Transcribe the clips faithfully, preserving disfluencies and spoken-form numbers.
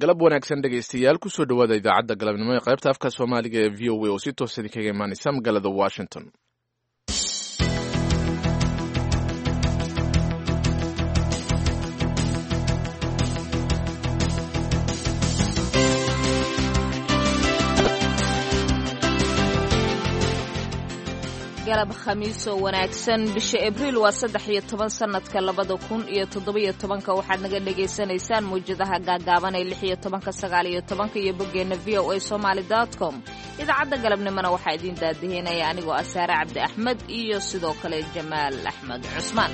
galab wanaagsan dhegaystayaal kusoo dhawaada idaacadda galabnimo ee qaybta afka soomaaliga ee v o a oo si toosa idinkaga imaanaysa magaalada washington. galab khamiis oo wanaagsan bisha abriil waa saddex iyo toban sanadka labada kun iyo toddobiyo tobanka waxaad naga dhagaysanaysaan mawjadaha gaagaaban ee lix iyo tobanka sagaal iyo tobanka iyo boggeena v o a somaly dot com. idaacadda galabnimona waxaa idiin daadihinaya anigoo ah saare cabdi axmed iyo sidoo kale jamaal axmed cusmaan.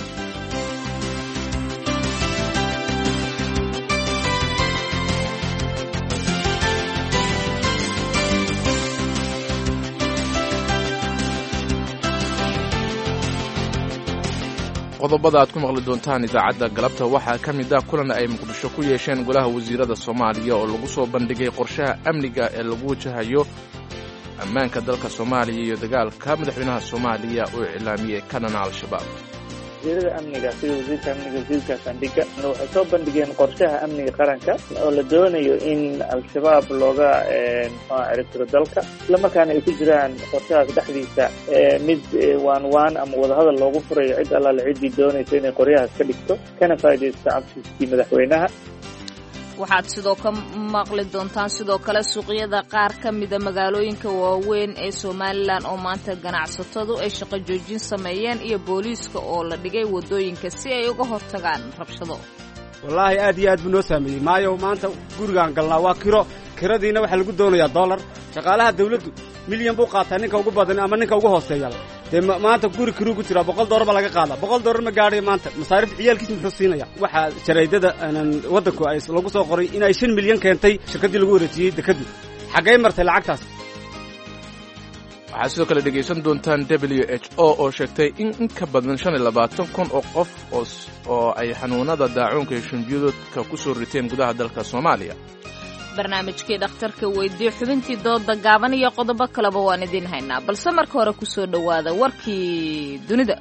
qodobada aad ku maqli doontaan idaacadda galabta waxaa ka mid ah kulan ay muqdisho ku yeesheen golaha wasiirada soomaaliya oo lagu soo bandhigay qorshaha amniga ee lagu wajahayo ammaanka dalka soomaaliya iyo dagaalka madaxweynaha soomaaliya oo iclaamiyey kanana al-shabaab. wasiirada amniga sida wasiirka amniga wasiirka sandhiga waxay soo bandhigeen qorshaha amniga qaranka oo la doonayo in al-shabaab looga ciribtiro dalka islamarkaana ay ku jiraan qorshahaas dhexdiisa mid waan waan ama wadahadal loogu furayo cid allaale ciddii doonaysa inay qoryahaas ka dhigto kana faa'iidaysto cabsiiskii madaxweynaha. waxaad sidoo ka maqli doontaan sidoo kale suuqyada qaar ka mida magaalooyinka waaweyn ee somalilan oo maanta ganacsatadu ay shaqo joojin sameeyeen iyo booliiska oo la dhigay waddooyinka si ay uga hortagaan rabshado. wallaahi aad iyo aad buu noo saameeyey maayo maanta gurigaan galnaa waa kiro kiradiina waxaa lagu doonayaa dollar shaqaalaha dawladdu milyan buu qaataa ninka ugu badan ama ninka ugu hooseeya dee maanta guri kiruu ku jiraa boqol dollar ba laga qaada boqol dollar ma gaadhay maanta masaarifta ciyaalkiisa muxuu siinaya. waxaa jaraydada waddanku ay lagu soo qoray inay shan milyan keentay shirkaddii lagu wareejiyey dekadu xaggay martay lacagtaas. waxaad sidoo kale dhegaysan doontaan w h o oo sheegtay in in ka badan shan iyo labaatan kun oo qof oo ay xanuunada daacuunka iyo shunbiyoodka ku soo riteen gudaha dalka soomaaliya. barnaamijkii dhakhtarka weydii xubintii dooda gaaban iyo qodobo kaleba waan idiin haynaa balse marka hore ku soo dhowaada warkii dunida.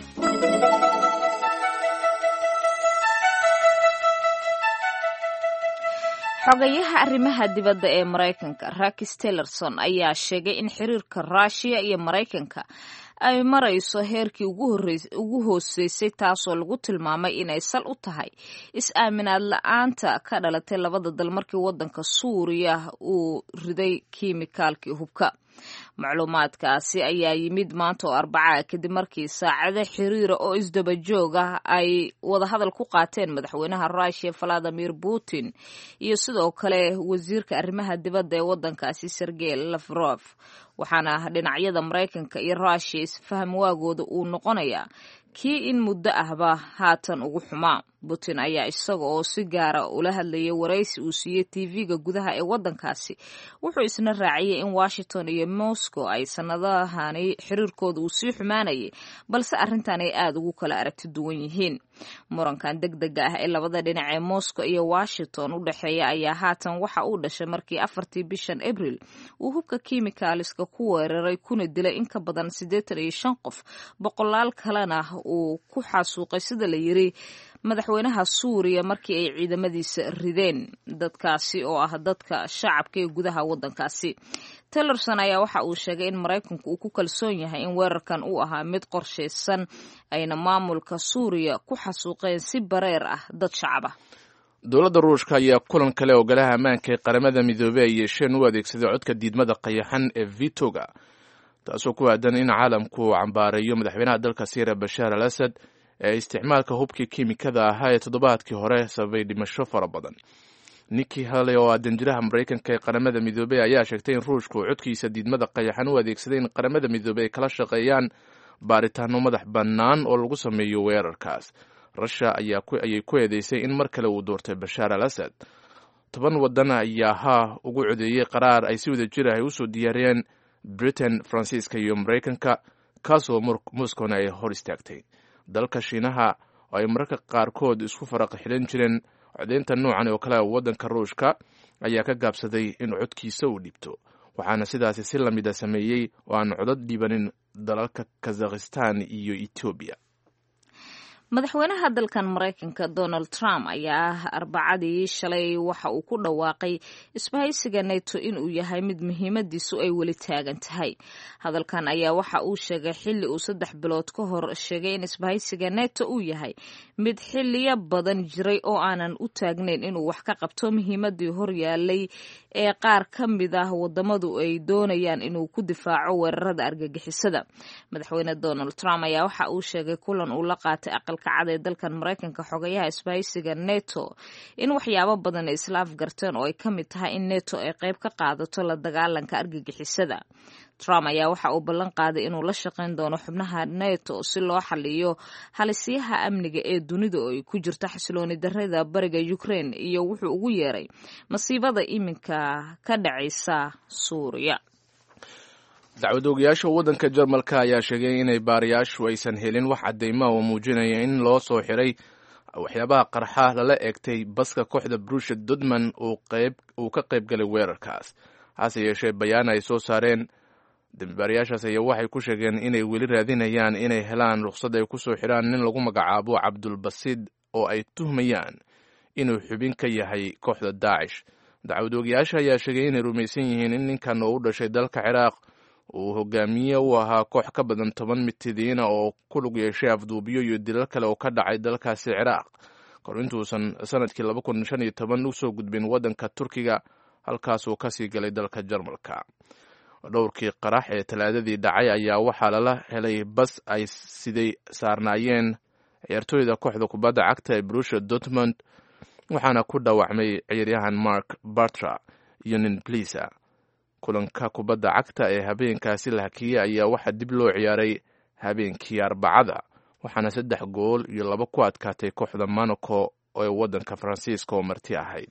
xogayaha arrimaha dibadda ee maraykanka Rex Tillerson ayaa sheegay in xiriirka Ruushiya iyo Maraykanka ay marayso heerkii ugu hooseysay taasoo lagu tilmaamay inay sal u tahay is-aaminaad la'aanta ka dhalatay labada dal markii waddanka Suuriya uu riday kiimikaalkii hubka. macluumaadkaasi ayaa yimid maanta oo arbaca kadib markii saacado xiriira oo isdaba joog ah ay wadahadal ku qaateen madaxweynaha Ruushiya Vladimir Putin iyo sidoo kale wasiirka arrimaha dibadda ee waddankaasi Sergey Lavrov waxaana dhinacyada Maraykanka iyo Ruushiya isfaham waagooda uu noqonayaa kii in muddo ahba haatan ugu xumaa. Putin ayaa isaga oo si gaara ula hadlayay waraysi uu siiyey T V-ga gudaha ee waddankaasi wuxuu isna raaciyay in Washington iyo Moscow ay sanadahani xiriirkooda uu sii xumaanayay balse arrintan ay aad ugu kala aragti duwan yihiin. murankan degdega ah ee labada dhinac ee Moscow iyo Washington u dhexeeya ayaa haatan waxa uu dhashay markii afartii bishan Abriil uu hubka kiimikaaliska ku weeraray kuna dilay in ka badan siddeetan iyo shan qof boqolaal kalena uu ku xasuuqay sida la yiri madaxweynaha Suuriya markii ay ciidamadiisa rideen dadkaasi oo ah dadka shacabka ee gudaha waddankaasi. Tillerson ayaa waxa uu sheegay in Maraykanku uu ku kalsoon yahay in weerarkan uu ahaa mid qorshaysan ayna maamulka Suuriya ku xasuuqeen si bareer ah dad shacab ah. dowladda Ruushka ayaa kulan kale oo golaha ammaanka ee qaramada midoobay ay yeesheen u adeegsaday codka diidmada qayaxan ee vetoga taasoo ku aadan in caalamku cambaareeyo madaxweynaha dalka Syria Bashar al-Assad ee isticmaalka hubkii kiimikada ahaa ee toddobaadkii hore sababay dhimasho fara badan. Nikki Haley oo ah danjiraha Maraykanka ee qaramada midoobay ayaa sheegtay in Ruushku codkiisa diidmada qayaxan u adeegsaday in qaramada midoobay ay kala shaqeeyaan baaritaano madax bannaan oo lagu sameeyo weerarkaas. Russia ayay ku eedeysay in mar kale uu doortay Bashar al-Assad. toban waddan ayaa haa ugu codeeyey qaraar ay si wada jir ah u soo diyaariyeen Britain, Faransiiska iyo Maraykanka kaasoo Moscowna ay hor istaagtay. dalka Shiinaha oo ay mararka qaarkood isku faraqa xilan jireen codeynta noocan oo kale waddanka Ruushka ayaa ka gaabsaday in codkiisa uu dhibto waxaana sidaasi si lamid ah sameeyey oo aan codad dhibanin dalalka Kazakhstan iyo Ethiopia. madaxweynaha dalkan maraykanka donald trump ayaa arbacadii shalay waxa uu ku dhawaaqay isbahaysiga neto inuu yahay mid muhiimadiisu ay weli taagan tahay. hadalkan ayaa waxa uu sheegay xilli uu saddex bilood ka hor sheegay in isbahaysiga neto uu yahay mid xiliyo badan jiray oo aanan u taagnayn inuu wax ka qabto muhiimadii horyaalay ee qaar ka mid ah wadamadu ay doonayaan inuu ku difaaco weerarada argagixisada. madaxweyne donald trump ayaa waxa uu sheegay kulan uu la qaatay aqalka cad ee dalkan maraykanka xogayaha isbahaysiga neto in waxyaabo badan ay isla afgarteen oo ay ka mid tahay in neto ay qayb ka qaadato la dagaalanka argagixisada. trump ayaa waxa uu ballan qaaday inuu la shaqayn doono xubnaha neto si loo xaliyo halisyaha amniga ee dunida oo ay ku jirto xasilooni darrada bariga Ukraine iyo wuxuu ugu yeeray masiibada iminka ka dhacaysa Suuriya. dacwad oogayaasha waddanka Jarmalka ayaa sheegay inay baarayaashu aysan helin wax cadeymo oo muujinaya in loo soo xiray waxyaabaha qarxa lala eegtay baska kooxda Borussia Dortmund uu qayb uu ka qayb galay weerarkaas. hase yeeshee bayaan ay soo saareen dambibaarayaashaas ayaa waxay ku sheegeen inay weli raadinayaan inay helaan ruqsad ay ku soo xiraan nin lagu magacaabo Cabdulbasiid oo ay tuhmayaan inuu xubin ka yahay kooxda Daesh. dacwad oogayaasha ayaa sheegay inay rumaysan yihiin in ninkan oo u dhashay dalka Ciraaq uu hogaamiye u ahaa koox ka badan toban mitidiina oo ku lug yeeshay afduubiyo iyo dilal kale oo ka dhacay dalkaasi Ciraaq kor intuusan sanadkii laba kun shan iyo toban u soo gudbin waddanka Turkiga halkaas uu kasii galay dalka Jarmalka. dhowrkii qarax ee talaadadii dhacay ayaa waxaa lala helay bas ay siday saarnaayeen ciyaartooyda kooxda kubadda cagta ee Borussia Dortmund waxaana ku dhaawacmay ciyaaryahan Mark Bartra iyo nin Blisa. kulanka kubadda cagta ee habeenkaasi la hakiyey ayaa waxaa dib loo ciyaaray habeenkii Arbacada waxaana saddex gool iyo laba ku adkaatay kooxda Monaco ee waddanka Faransiiska oo marti ahayd.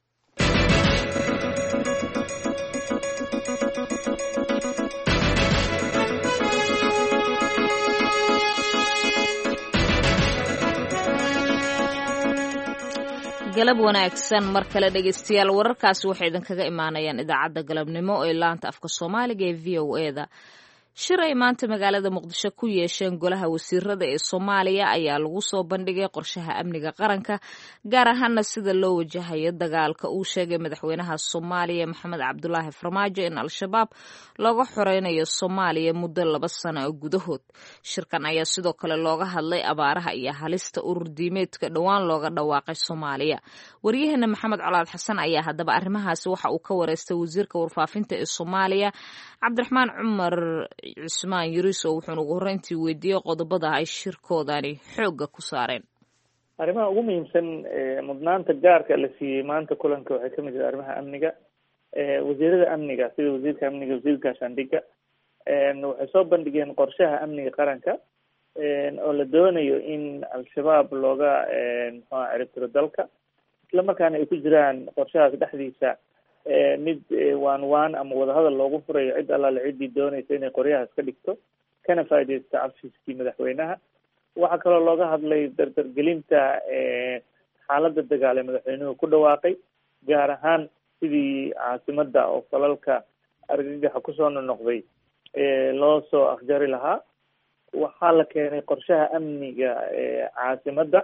galab wanaagsan mar kale dhegeystayaal wararkaasi waxay idinkaga imaanayaan idaacadda galabnimo ee laanta afka Soomaaliga ee V O A da. shir ay maanta magaalada Muqdisho ku yeesheen golaha wasiirada ee Soomaaliya ayaa lagu soo bandhigay qorshaha amniga qaranka gaar ahaan sida loo wajahayo dagaalka uu sheegay madaxweynaha Soomaaliya Maxamed Cabdullaahi Farmaajo in al-shabaab looga xoreynayo Soomaaliya muddo laba sano gudahood. shirkan ayaa sidoo kale looga hadlay abaaraha iyo halista urur diimeedka dhawaan looga dhawaaqay Soomaaliya. wariyahana Maxamed Colaad Xasan ayaa hadaba arrimahaasi waxa uu ka wareystay wasiirka warfaafinta ee Soomaaliya Cabdiraxmaan Cumar Cusmaan Yuriso wuxuu ugu horeyntii weydiiyay qodobada ay shirkoodani xooga ku saareen. arrimaha ugu muhiimsan ee mudnaanta gaarka la siiyey maanta kulanka waxay ka mid ah arrimaha amniga ee wasiirada amniga sida wasiirka amniga wasiirka Shandhiga een waxay soo bandhigeen qorshaha amniga qaranka een oo la doonayo in al-shabaab looga een maxaa ciribtiro dalka isla markaana ay ku jiraan qorshahaas dhexdiisa mid waan waan ama wadahadal loogu furayo cid allaale ciddii doonaysa inay qoryahaas ka dhigto kana faa'iidaysto cafiskii madaxweynaha. waxaa kaloo looga hadlay dardargelinta xaaladda dagaal ee madaxweynuhu ku dhawaaqay gaar ahaan sidii caasimadda oo falalka argagaxa kusoo noqnoqday loo soo afjari lahaa. waxaa la keenay qorshaha amniga caasimadda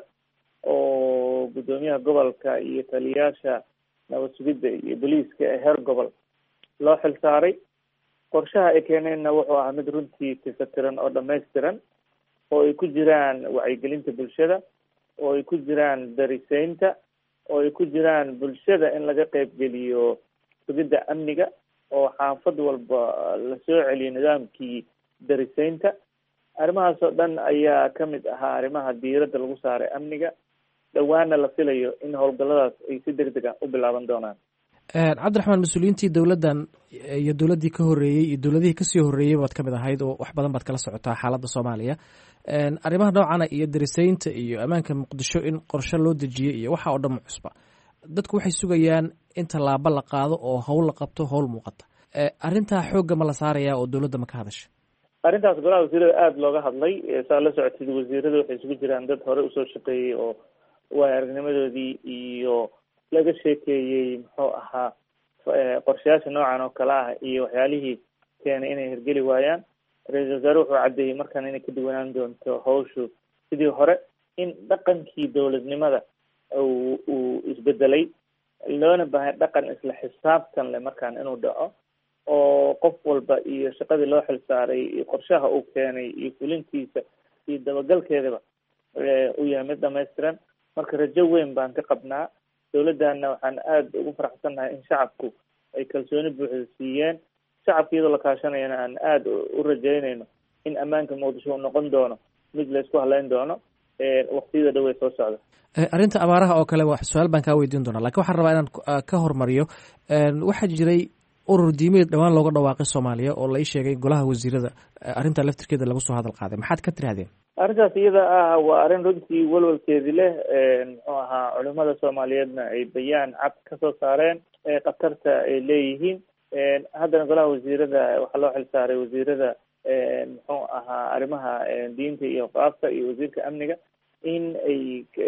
oo guddoomiyaha gobolka iyo taliyayaasha nabad sugidda iyo booliiska ee heer gobol loo xil saaray. qorshaha ay keeneenna wuxuu ahaa mid runtii tifatiran oo dhamaystiran oo ay ku jiraan wacyigelinta bulshada oo ay ku jiraan dariseynta oo ay ku jiraan bulshada in laga qaybgeliyo sugidda amniga oo xaafad walba la soo celiyo nidaamkii dariseynta. arrimahaas oo dhan ayaa ka mid ahaa arrimaha diiradda lagu saaray amniga dhawaana la filayo in howlgalladaas ay si degdeg ah u bilaaban doonaan. cabdiraxmaan mas-uuliyiintii dowladdan iyo dowladdii ka horreeyey iyo dowladihii kasii horreeyey baad ka mid ahayd oo wax badan baad kala socotaa xaaladda Soomaaliya. arrimaha noocana iyo dariseynta iyo ammaanka Muqdisho in qorshe loo dejiyey iyo waxa oo dhan cusba dadku waxay sugayaan in tallaabo la qaado oo hawl la qabto hawl muuqata. arrintaa xoogga ma la saarayaa oo dowladda ma ka hadasha? arrintaas golaha wasiirada aada looga hadlay. saa la socotid wasiirada waxay isugu jiraan dad hore usoo shaqeeyey oo waay aragnimadoodii iyo laga sheekeeyey muxuu ahaa qorshayaasha noocan oo kale ah iyo waxyaalihii keenay inay hirgeli waayaan. ra-iisul wasaare wuxuu caddeeyey markaan inay ka duwanaan doonto hawshu sidii hore in dhaqankii dowladnimada uu uu isbedelay, loona baahay dhaqan isla xisaabtan leh markaan inuu dhaco, oo qof walba iyo shaqadii loo xilsaaray iyo qorshaha uu keenay iyo fulintiisa iyo dabagalkeedaba uu yahay mid dhamaystiran. marka rajo weyn baan ka qabnaa. dowladana waxaan aada ugu faraxsannahay in shacabku ay kalsooni buuxda siiyeen. shacabka iyadoo la kaashanayana aan aada u rajaynayno in ammaanka muqdisho uu noqon doono mid laysku haleyn doono waqtiyada dhow ee soo socda. arrinta abaaraha oo kale su-aal baan kaa weydiin doonaa, lakin waxaan rabaa inaan ka hormariyo. waxaa jiray urur diimeed dhawaan looga dhawaaqay soomaaliya oo la ii sheegay golaha wasiirada arrinta laftirkeeda lagu soo hadal qaaday. maxaad ka tirahdeen? arrintaas iyada ah waa arrin runtii walwalkeedii leh. muxuu ahaa culimada soomaaliyeedna ay bayaan cad kasoo saareen khatarta ay leeyihiin. haddana golaha wasiirada waxaa loo xilsaaray wasiirada muxuu ahaa arrimaha diinta iyo qaabka iyo wasiirka amniga in ay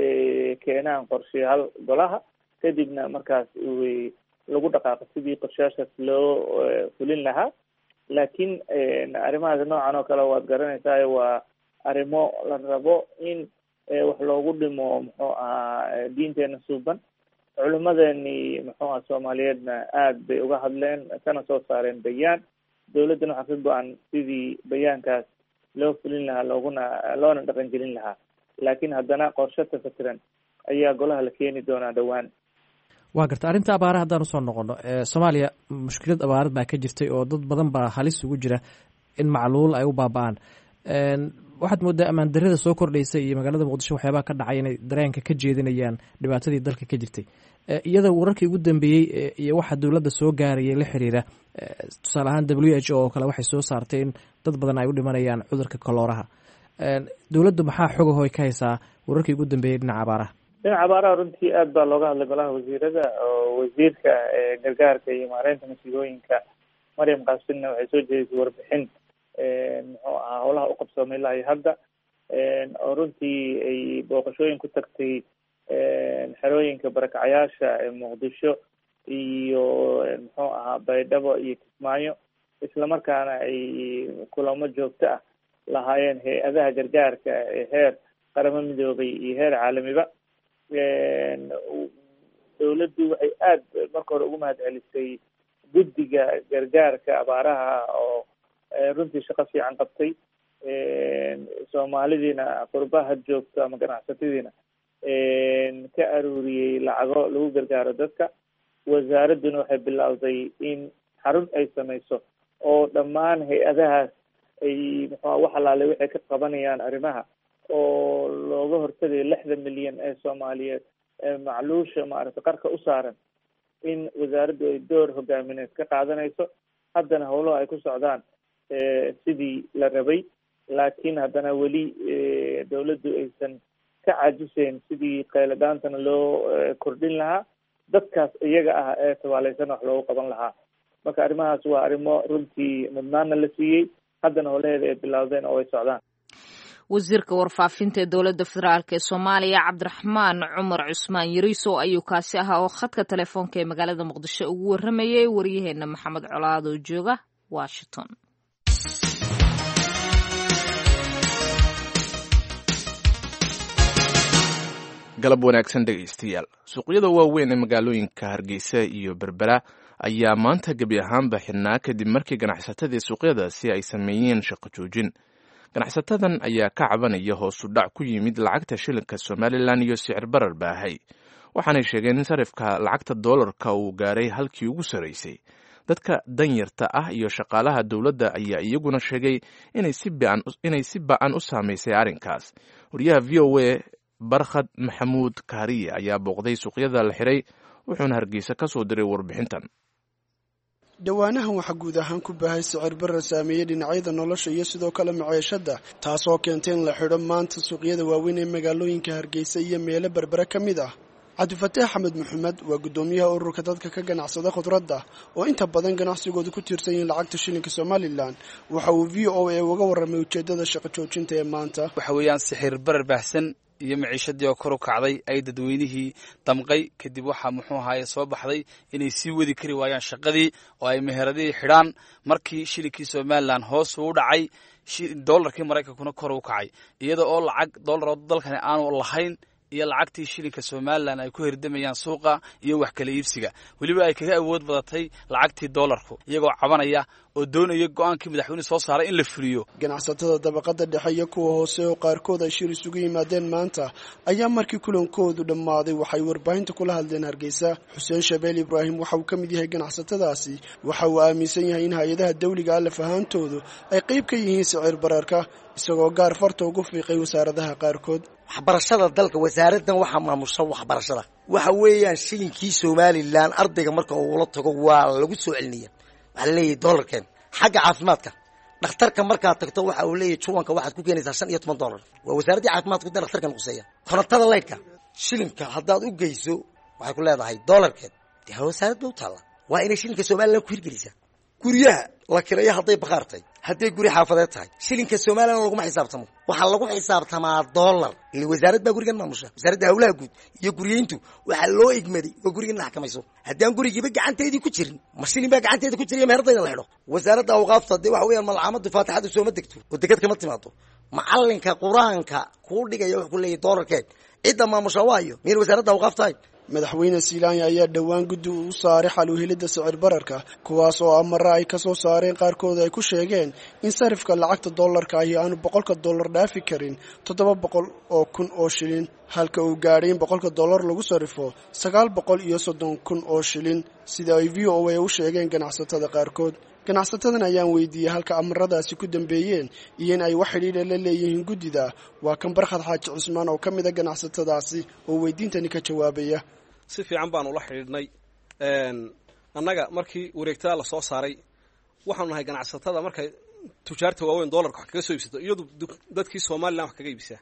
keenaan qorshayaal golaha, kadibna markaas lagu dhaqaaqo sidii qorshayaashaas loo fulin lahaa. laakiin arrimahaas noocan oo kale waad garanaysaa, waa arrimo la rabo in wax loogu dhimo muxuu ahaa diinteena suuban. culimadeni muxuu aha soomaaliyeedna aada bay uga hadleen kana soo saareen bayaan. dowladdana waxaa ka go-an sidii bayaankaas loo fulin lahaa looguna loona dhaqan gelin lahaa. laakiin haddana qorshe tafatiran ayaa golaha la keeni doonaa dhowaan. waa garta arrinta abaaraha haddaan usoo noqono, soomaaliya mushkilad abaarad baa ka jirtay oo dad badan baa halis ugu jira in macluul ay u baaba-aan. waxaad moodaa ammaan darrada soo kordhaysa iyo magaalada muqdisho waxyaabaha ka dhacay inay dareenka ka jeedinayaan dhibaatadii dalka ka jirtay. iyada wararkii ugu dambeeyey iyo waxa dowladda soo gaarayay la xiriira, tusaale ahaan w h o oo kale waxay soo saartay in dad badan ay u dhimanayaan cudurka kolooraha. dowladdu maxaa xogahoy ka haysaa wararkii ugu dambeeyey dhinaca abaaraha? dhinaca abaaraha runtii aad baa looga hadlay golaha wasiirada, oo wasiirka gargaarka iyo maareynta masiibooyinka maryam qaasinna waxay soo jeedisay warbixin muxuu ahaa howlaha u qabsoomay ilaa iyo hadda, oo runtii ay booqashooyin ku tagtay xerooyinka barakacayaasha ee muqdisho iyo muxuu ahaa baydhabo iyo kismaayo, islamarkaana ay kulamo joogto ah lahaayeen hay-adaha gargaarka ee heer qaramo midoobay iyo heer caalamiba. dowladdu waxay aada marka hore ugu mahad celisay guddiga gargaarka abaaraha oo runtii shaqo fiican qabtay. soomaalidiina qurbaha joogto ama ganacsatadiina ka aruuriyey lacago lagu gargaaro dadka. wasaaradduna waxay bilowday in xarun ay samayso oo dhammaan hay-adahaas ay muxua wax alaale waxay ka qabanayaan arrimaha oo looga hortagayo lixda milyan ee soomaaliyeed ee macluusha maaragtay qarka u saaran, in wasaaraddu ay door hogaamineed ka qaadanayso. haddana howlaha ay ku socdaan sidii la rabay, laakiin haddana weli dowladdu aysan ka caajiseyn sidii qayladhaantana loo kordhin lahaa, dadkaas iyaga ah ee tabaaleysan wax loogu qaban lahaa. marka arrimahaas waa arrimo runtii mudnaana la siiyey, haddana howlaheeda ay bilowdeen oo ay socdaan. wasiirka warfaafinta ee dowladda federaalk ee soomaaliya cabdiraxmaan cumar cusmaan yariiso ayuu kaasi ahaa oo khadka telefoonka ee magaalada muqdisho ugu waramayay waryaheena maxamed colaad oo jooga washington. galab wanaagsan dhegaystayaal. suuqyada waaweyn ee magaalooyinka hargeysa iyo berbera ayaa maanta gebi ahaanba xidhnaa kadib markii ganacsatadii suuqyadaasi ay sameeyeen shaqo joojin. ganacsatadan ayaa ka cabanaya hoosu dhac ku yimid lacagta shilinka somalilan iyo sicir barar baahay. waxaanay sheegeen in sarifka lacagta doolarka uu gaaray halkii ugu sarraysay. dadka danyarta ah iyo shaqaalaha dowladda ayaa iyaguna sheegay inay si ba-an u saamaysay arrinkaas. wariyaha v o a barkhad maxamuud kaariye ayaa booqday suuqyada la xiray, wuxuuna hargeysa ka soo diray warbixintan. dhowaanahan waxaa guud ahaan ku baahay sicir barar saameeyey dhinacyada nolosha iyo sidoo kale maciishada, taasoo keentay in la xidho maanta suuqyada waaweyn ee magaalooyinka hargeysa iyo meelo berbere ka mid ah. cabdifataax axmed maxamed waa guddoomiyaha ururka dadka ka ganacsada khudradda oo inta badan ganacsigooda ku tiirsan yihiin lacagta shilinka somalilan. waxa uu v o a uga warramay ujeedada shaqo joojinta ee maanta. waxa weeyaan sixir barar baahsan iyo maciishadii oo kor u kacday ay dadweynihii damqay. kadib waxaa muxuu ahaaye soo baxday inay sii wadi kari waayaan shaqadii oo ay meheradihii xidhaan markii shilinkii somalilan hoos uu dhacay. doolarkii maraykankuna kor u kacay iyada oo lacag doolar oo dalkani aanu lahayn iyo lacagtii shilinka Soomaaliland ay ku hirdamayaan suuqa iyo wax kala iibsiga waliba ay kaga awood badatay lacagtii doolarku iyagoo cabanaya oo doonaya go'aankii madaxweynuhu soo saaray in la fuliyo ganacsatada dabaqada dhexe iyo kuwa hoose oo qaarkood ay shir isugu yimaadeen maanta ayaa markii kulankoodu dhammaaday waxay warbaahinta kula hadleen Hargeysa Xuseen Shabeel Ibraahim waxa uu ka mid yahay ganacsatadaasi waxa uu aaminsan yahay in hay'adaha dawliga ah fahaantoodu ay qayb ka yihiin sicir bararka isagoo gaar farta ugu fiiqay wasaaradaha qaarkood waxbarashada dalka wasaaraddan waxa maamusha waxbarashada waxa weeyaan shilinkii Soomaaliland ardayga marka uu la tago waa lagu soo celinayaa waxa leeyahay doolarkan xagga caafimaadka dhakhtarka marka tagto waxa uu leeyahay juwanka waxaad ku keenaysaa shan iyo toban doolar waa wasaaradda caafimaadka ee dhakhtarkan quseeya korontada leydka shilinka haddaad u geyso waxay ku leedahay doolarkan dee wasaaradda u taala waa inay shilinka Soomaaliland ku hirgelisaa guryaha la kireeyo hadday baqaartay hadday guri xaafadeed tahay shilinka Soomaaliland lagu ma xisaabtamo waxa lagu xisaabtamaa dollar ilaa wasaaradda gurigan maamusha wasaaradda hawlaha guud iyo guriyeyntu waxa loo igmaday oo gurigan la xakamayso haddaan gurigiiba gacanteedii ku jirin mashinin baa gacanteeda ku jiray mehertayda la xidho wasaaradda awqaafta de waxa weeyaan malcaamadu faatixadu soo ma degto oo degad kama timaado macallinka quraanka ku dhigaya wax ku leeyahay dollarkeed cidda maamusha waayo meel wasaaradda awqaafta madaxweyne Silaanya ayaa dhawaan guddi u saaray xal u helida sicir bararka kuwaas oo amar ay ka soo saareen qaarkood ay ku sheegeen in sarifka lacagta dollarka ay aanu boqolka dollar dhaafi karin toddoba boqol oo kun oo shilin halka uu gaadhay in boqolka dollar lagu sarifo sagaal boqol iyo soddon kun oo shilin sida ay V O A u sheegeen ganacsatada qaarkood ganacsatadan ayaan weydiiyay halka amaradaasi ku dambeeyeen iyo in ay wax xidhiidh la leeyihiin guddida waa kan Barxad Xaaji Cusmaan oo kamid ah ganacsatadaasi oo weydiintani ka jawaabaya si fiican baan ula xidhiidhnay een annaga markii wareegtada la soo saaray waxaanu nahay ganacsatada markay tujaarta waaweyn dollarka wax kaga soo iibsato iyadoo dadkii Soomaaliland wax kaga iibsaya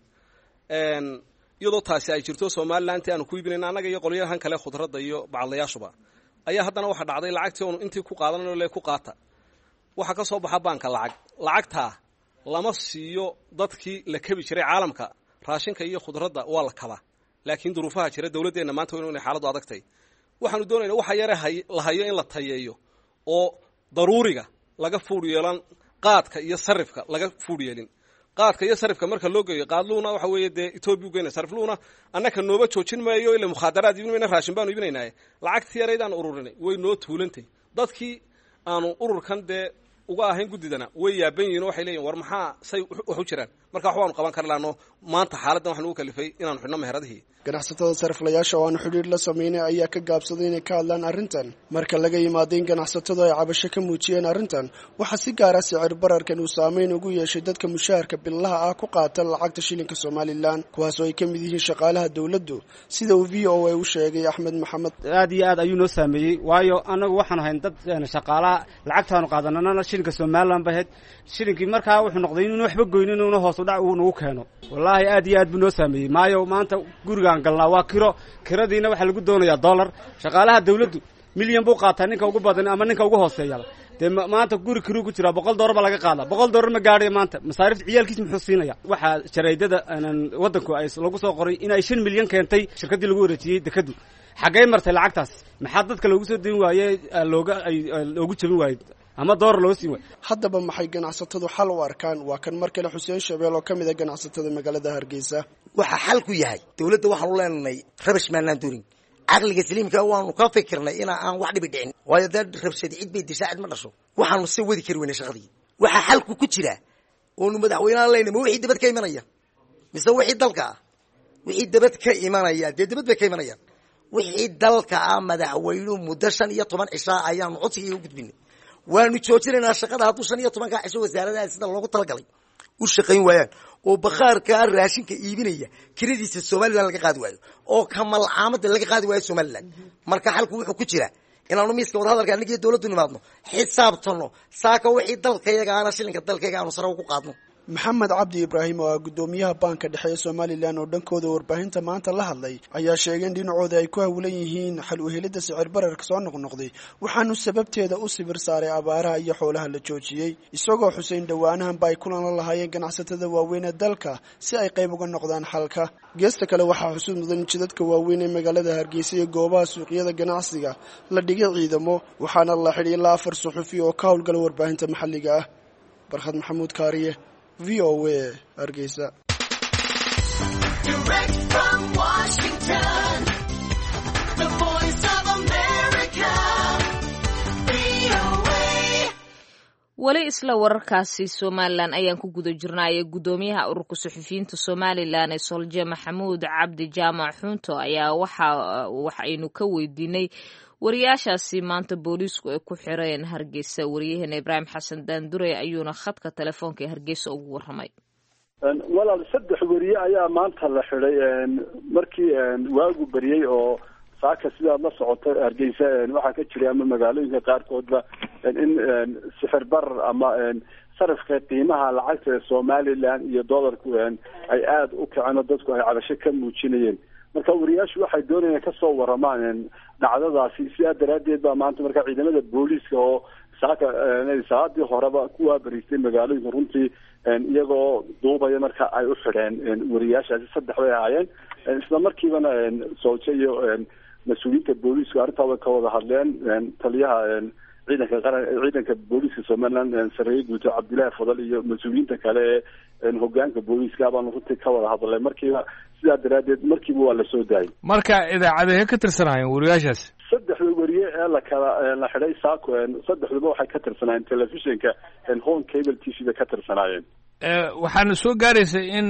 een iyadoo taasi ay jirto Soomaaliland aanu ku iibinayna annaga iyo qolyahan kale khudradda iyo bacdayaashuba ayaa haddana waxa dhacday lacagtii oo intii ku qaadanayno lee ku qaata waxa ka soo baxa banka lacag lacagta lama siiyo dadkii la kabi jiray caalamka raashinka iyo khudradda waa la kaba laakiin duruufaha jira dawladdeena maanta waa inay xaaladu adagtay waxaanu doonaynaa waxa yare la hayo in la tayeeyo oo daruuriga laga fuud yeelan qaadka iyo sarifka laga fuud yeelin qaadka iyo sarifka marka loo geeyo qaadluuna waxa weeye de Ethiopia u geeyna sarifluuna annaka nooba joojin maayo ilaa mukhadaraad ibnayna raashin baan ibnaynaa lacagtii yareedaan ururinay way noo tuulantay dadkii aanu ururkan de uga ahayn guddidana way yaaban yihiin waxay leeyihiin war maxaa say wax u jiraan marka wax waanu qaban karlaano maanta xaaladdan waxaan ugu kalifay inaanu xidhno meheradihii ganacsatada sariflayaasha oo aan xidhiidh la sameynay ayaa ka gaabsaday inay ka hadlaan arrintan marka laga yimaado in ganacsatadu ay cabasho ka muujiyeen arrintan waxaa si gaara sicir bararkan uu saameyn ugu yeeshay dadka mushaharka billaha ah ku qaata lacagta shilinka Soomaaliland kuwaasoo ay ka mid yihiin shaqaalaha dawladdu sida uu V O A u sheegay Axmed Maxamed aad iyo aad ayuu noo saameeyay waayo anagu waxaan ahayn dad shaqaalaha lacagtaanu qaadanana shilinka Soomaaliland bahed shilinkii markaa wuxuu noqday inuu waxba goynin inuu hoos u dhac uu nagu keeno wallahi aad iyo aad buu noo saameeyay maayo maanta guriga galnaa waa kiro kiradiina waxa lagu doonayaa dollar shaqaalaha dawladdu milyan buu qaataa ninka ugu badan ama ninka ugu hooseeya de maanta guri kiro ku jira boqol dollar ba laga qaada boqol dollar ma gaadhay maanta masaarifta ciyaalkiis muxuu siinaya waxa shareedada wadanku ay lagu soo qoray in ay shan milyan keentay shirkadii lagu wareejiyay dekadu xagee martay lacagtaas maxaa dadka loogu soo deyn waayay looga ay loogu jabin waayay ama door loo siin way haddaba maxay ganacsatadu xal u arkaan waa kan mar kale Xuseen Shabeel oo kamid ah ganacsatada magaalada Hargeysa waxa xal ku yahay dawladda waxaan u leenahay rabash maanaan doorin aqliga saliimka waanu ka fikirnay in aan wax dhibi dhicin waayo dad rabshad cid bay dishaacid ma dhasho waxaanu si wadi kari weynay shaqadii waxa xalku ku jira oo madaxweynaha leeyahay wixii dibad ka imanaya mise wixii dalka wixii dibad ka imanaya dibad bay ka imanayaan wixii dalka madaxweynuhu muddo shan iyo toban cisha ayaan codsiga u gudbinay waanu joojinaynaa shaqada hadduu shan iyo toban ka cisho wasaaradaha sida loogu talagalay u shaqayn waayaan oo bakhaarka raashinka iibinaya kiradiisa Soomaaliland laga qaadi waayo oo kamal caamada laga qaadi waayo Soomaaliland marka xalku wuxuu ku jira inaanu miiska wada hadalka aniga dawladdu nimaadno xisaabtano saaka wixii dalkayaga ana shilinka dalkayaga aanu sare ugu qaadno Maxamed Cabdi Ibraahim oo gudoomiyaha banka dhexe ee Soomaaliland oo dhankooda warbaahinta maanta la hadlay ayaa sheegay in dhinacooda ay ku hawlan yihiin xal u helida sicir bararka soo noqnoqday waxaanu sababteeda u sibir saaray abaaraha iyo xoolaha la joojiyay isagoo Xuseen dhawaanahan bay kulan la lahaayeen ganacsatada waaweyn ee dalka si ay qayb uga noqdaan xalka geesta kale waxaa xusuud mudan jidadka waaweyn ee magaalada Hargeysa iyo goobaha suuqyada ganacsiga la dhigay ciidamo waxaana la xidhay ilaa afar suxufi oo ka howlgala warbaahinta maxalliga ah Barxad Maxamuud Kaariye v o a hargeysa. weli isla wararkaasi somalilan ayaan ku guda jirnaaye guddoomiyaha ururka suxufiyiinta somalilan ee solje maxamuud cabdi jaamac xunto ayaa waxa waxaynu ka weydiinay wariyaashaasi maanta booliisku ay ku xireen hargeysa. wariyaheena ibraahim xasan daandure ayuuna khadka telefoonka ee hargeysa ugu warramay. walaal saddex wariye ayaa maanta la xiday markii waagu bariyey oo saaka sidaad la socoto hargeysa waxaa ka jiray ama magaalooyinka qaarkoodba in sixir barar ama sarifka qiimaha lacagta ee somalilan iyo doolarku ay aada u kaceen dadku ay cabasho ka muujinayeen. marka wariyaashu waxay doonayaan kasoo waramaan dhacdadaasi. sidaa daraadeed baa maanta marka ciidamada booliiska oo saaka saacadii horeba kuwaa bariistay magaalooyinka runtii iyagoo duubaya marka ay u xidheen wariyaashaasi. saddex bay ahaayeen isla markiibana sooje iyo mas-uuliyiinta booliisku arrintaa way ka wada hadleen. taliyaha ciidanka qaran ciidanka booliiska somaliland sareeye guuto cabdillaahi fadal iyo mas-uuliyiinta kale ee hogaanka booliiska baanu runtii ka wada hadlay markiiba. sidaa daraadeed markiiba waa lasoo daayay. marka idaacadahee ka tirsanaayeen wariyaashaas? saddexda wariye ee la kala la xidhay saako saddexduba waxay ka tirsanaayeen telefishinka home cable t v bay ka tirsanaayeen. waxaana soo gaaraysay in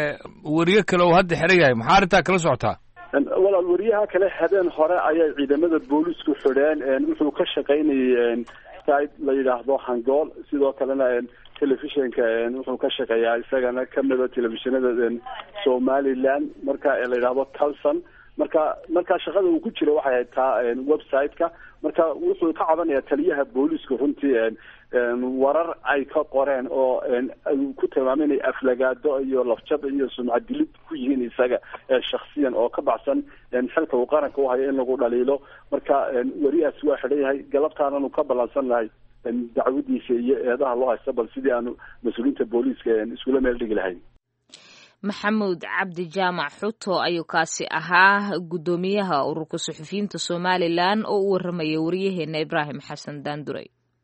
wariye kale uu hadda xiran yahay. maxaa arrintaa kala socotaa? walaal wariyaha kale habeen hore ayay ciidamada boolisku xidheen. wuxuu ka shaqaynayay site la yidhaahdo hangool. sidoo kalena telefishinka wuxuu ka shaqeeyaa isagana kamida telefishinada somaliland marka la yidhaahdo calson. marka markaa shaqada uu ku jira waxay ahayd taa website-ka. marka wuxuu ka cabanayaa taliyaha booliisku runtii warar ay ka qoreen oo ku tilmaamay inay aflagaado iyo lafjab iyo sumcad dilid ku yihiin isaga shakhsiyan oo ka baxsan xilka uu qaranka u hayo in lagu dhaliilo. marka wariyahaas waa xidhan yahay. galabtaananu ka ballansan lahay dacwadiisa iyo eedaha loo haysta bal sidii aanu mas-uuliyiinta booliiska iskula meel dhigi lahayn. maxamuud cabdi jaamac xuto ayuu kaasi ahaa guddoomiyaha ururka suxufiyiinta somalilan oo u warramaya wariyaheena ibraahim xasan daandurey.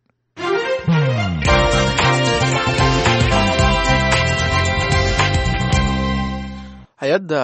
hay-adda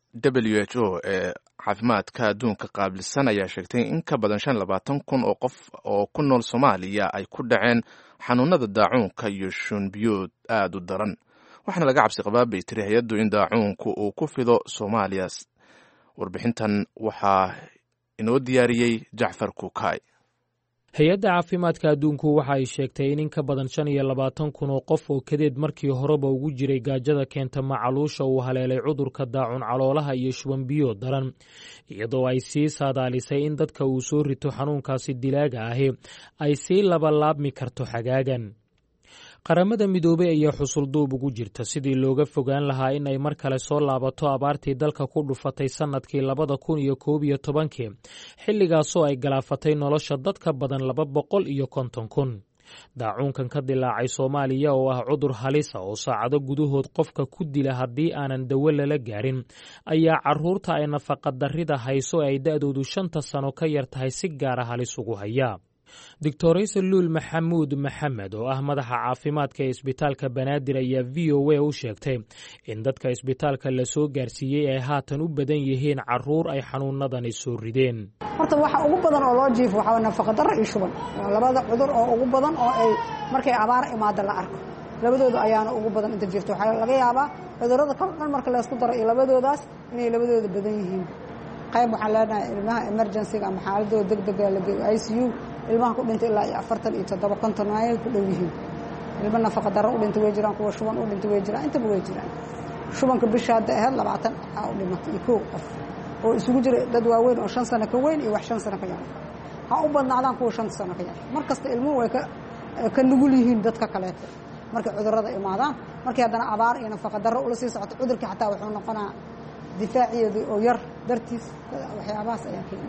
w h o ee caafimaadka adduunka qaabilsan ayaa sheegtay in ka badan shan labaatan kun oo qof oo ku nool soomaaliya ay ku dhaceen xanuunada daacuunka iyo shunbiyood aada u daran. waxaana laga cabsi qabaa bay tiri hay-addu in daacuunku uu ku fido soomaaliya. warbixintan waxaa inoo diyaariyey jacfar kuukay. hay-adda caafimaadka adduunku waxa ay sheegtay in in ka badan shan iyo labaatan kun oo qof oo kadeed markii horeba ugu jiray gaajada keenta macaluusha uu haleelay cudurka daacun caloolaha iyo shubanbiyo daran, iyadoo ay sii saadaalisay in dadka uu soo rito xanuunkaasi dilaaga ahi ay sii labalaabmi karto xagaagan. qaramada midoobey ayaa xusulduub ugu jirta sidii looga fogaan lahaa in ay mar kale soo laabato abaartii dalka ku dhufatay sannadkii labada kun iyo koob iyo tobankii, xilligaasoo ay galaafatay nolosha dad ka badan laba boqol iyo konton kun. daacuunkan ka dilaacay soomaaliya oo ah cudur halisa oo saacado gudahood qofka ku dila haddii aanan dawo lala gaarin, ayaa caruurta ay nafaqadarrida hayso ay da-doodu shanta sano ka yar tahay si gaara halis ugu hayaa. doctor luul maxamuud maxamed oo ah madaxa caafimaadka ee isbitaalka banaadir ayaa v o a u sheegtay in dadka isbitaalka la soo gaarsiiyey ay haatan u badan yihiin caruur ay xanuunadani soo rideen. horta waxa ugu badan oo loo jiifo waxaa nafaqadarro iyo shuban, waa labada cudur oo ugu badan oo ay markay abaar imaado la arko. labadooda ayaana ugu badan inta jirto. waxaa laga yaabaa cudurrada kala dhan marka laysku daro iyo labadoodaas inay labadooda badan yihiin. qayb waxaan leenahay ilmaha emergencyga ama xaaladooda degdega la geeyo i c u, ilmaha ku dhintay ilaa iyo afartan iyo toddoba konton ayay ku dhow yihiin. ilmo nafaqa darro u dhintay way jiraan, kuwa shuban u dhintay way jiraan, intaba way jiraan. shubanka bisha hadda ahayd labaatan waxaa u dhimatay iyo kow qof oo isugu jira dad waaweyn oo shan sano ka weyn iyo wax shan sano ka yar. ha u badnaadaan kuwa shanta sano ka yar. mar kasta ilmuhu way ka nugul yihiin dadka kaleeto markay cudurrada imaadaan. markii haddana abaar iyo nafaqa darro ula sii socoto cudurkii xataa wuxuu noqonaa difaaciyeedu oo yar dartiis. waxyaabahaas ayaa keenaya.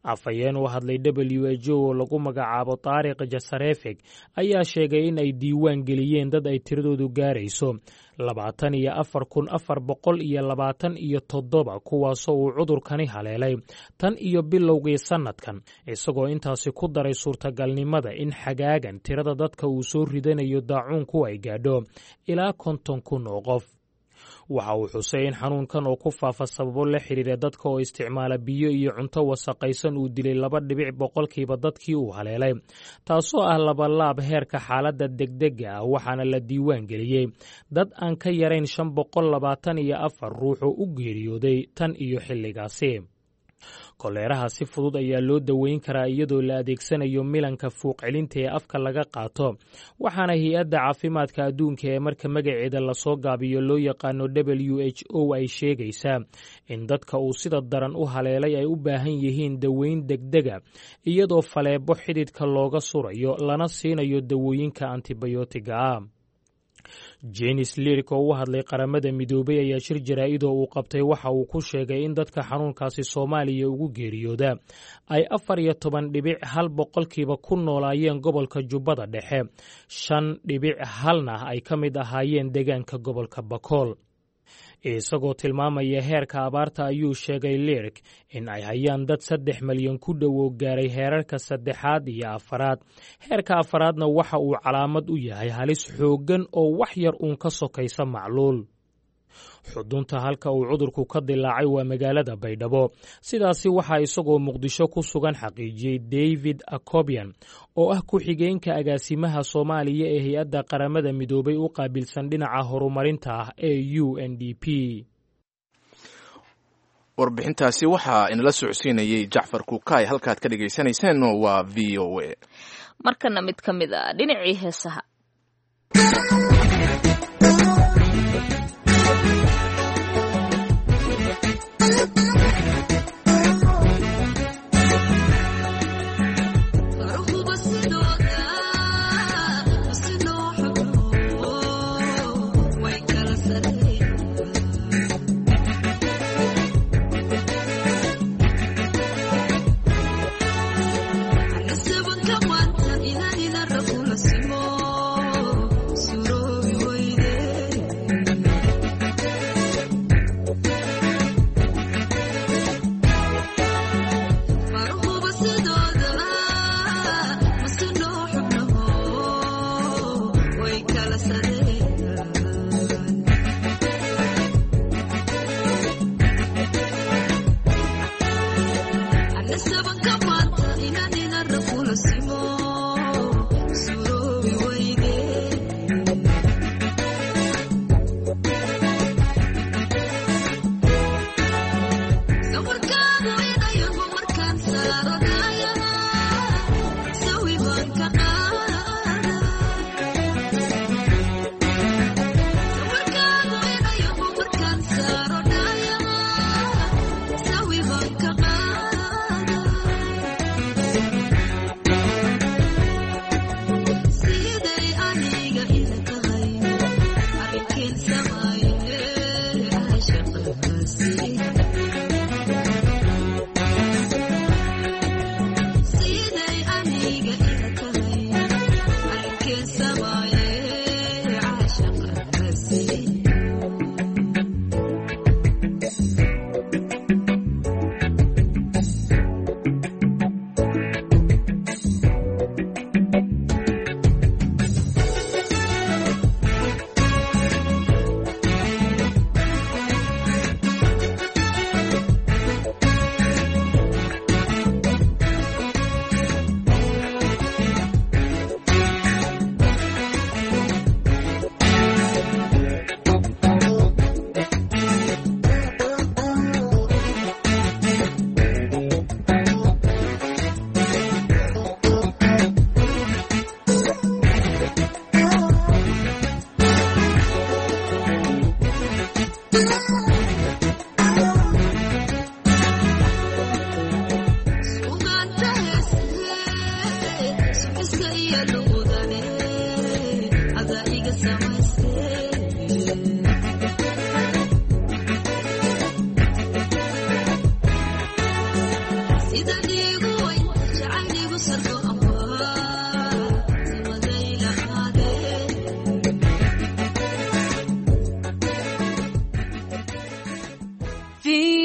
afhayeen u hadlay w h o oo lagu magacaabo taariq jasarefeg ayaa sheegay in ay diiwaan geliyeen dad ay tiradoodu gaarayso labaatan iyo afar kun afar boqol iyo labaatan iyo toddoba kuwaasoo uu cudurkani haleelay tan iyo bilowgii sannadkan isagoo intaasi ku daray suurtagalnimada in xagaagan tirada dadka uu soo ridanayo daacuunku ay gaadho ilaa konton kun oo qof waxa uu xusay in xanuunkan oo ku faafa sababo la xidhiira dadka oo isticmaala biyo iyo cunto wasaqaysan uu dilay laba dhibic boqolkiiba dadkii uu haleelay taasoo ah labalaab heerka xaaladda degdega ah waxaana la diiwaan geliyey dad aan ka yarayn shan boqol labaatan iyo afar ruux oo u geeriyooday tan iyo xilligaasi koleeraha si fudud ayaa loo daweyn karaa iyadoo la adeegsanayo milanka fuuq celinta ee afka laga qaato waxaana hay-adda caafimaadka adduunka ee marka magaceeda lasoo gaabiyo loo yaqaano w h o ay sheegaysaa in dadka uu sida daran u haleelay ay u baahan yihiin daweyn degdega iyadoo faleebo xididka looga surayo lana siinayo dawooyinka antibiyootiga ah jenis lirik oo u hadlay qaramada midoobay ayaa shir jaraa'idoo uu qabtay waxa uu ku sheegay in dadka xanuunkaasi soomaaliya ugu geeriyooda ay afar iyo toban dhibic hal boqolkiiba ku noolaayeen gobolka jubbada dhexe shan dhibic halna ay ka mid ahaayeen deegaanka gobolka bakool isagoo tilmaamaya heerka abaarta ayuu sheegay lirik in ay hayaan dad saddex malyan ku dhowow gaaray heerarka saddexaad iyo afaraad heerka afaraadna waxa uu calaamad u yahay halis xooggan oo wax yar uun ka sokaysa macluul xudunta halka uu cudurku ka dilaacay waa magaalada baydhabo sidaasi waxaa isagoo muqdisho ku sugan xaqiijiyey david acobian oo ah ku-xigeenka agaasimaha soomaaliya ee hay-adda qaramada midoobay u qaabilsan dhinaca horumarinta ah ee u n d p warbixintaasi waxaa inala socodsiinayey jacfar kuukay halkaad ka dhagaysanayseen waa v o a markana mid ka mid a dhinacii heesaha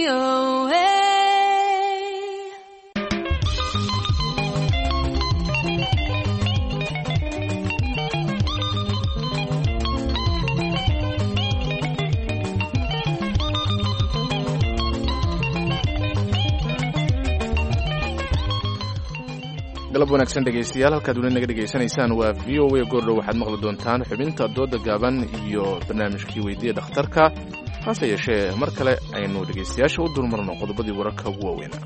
O A. galab wanaagsan dhegaystayaal halkaad weli naga dhegaysanaysaan waa v o a goordhow waxaad maqli doontaan xubinta dooda gaaban iyo barnaamijkii weydiiya dhakhtarka hase yeeshee mar kale aynu dhegaystayaasha u dulmarno qodobadii wararka ugu waaweynaa.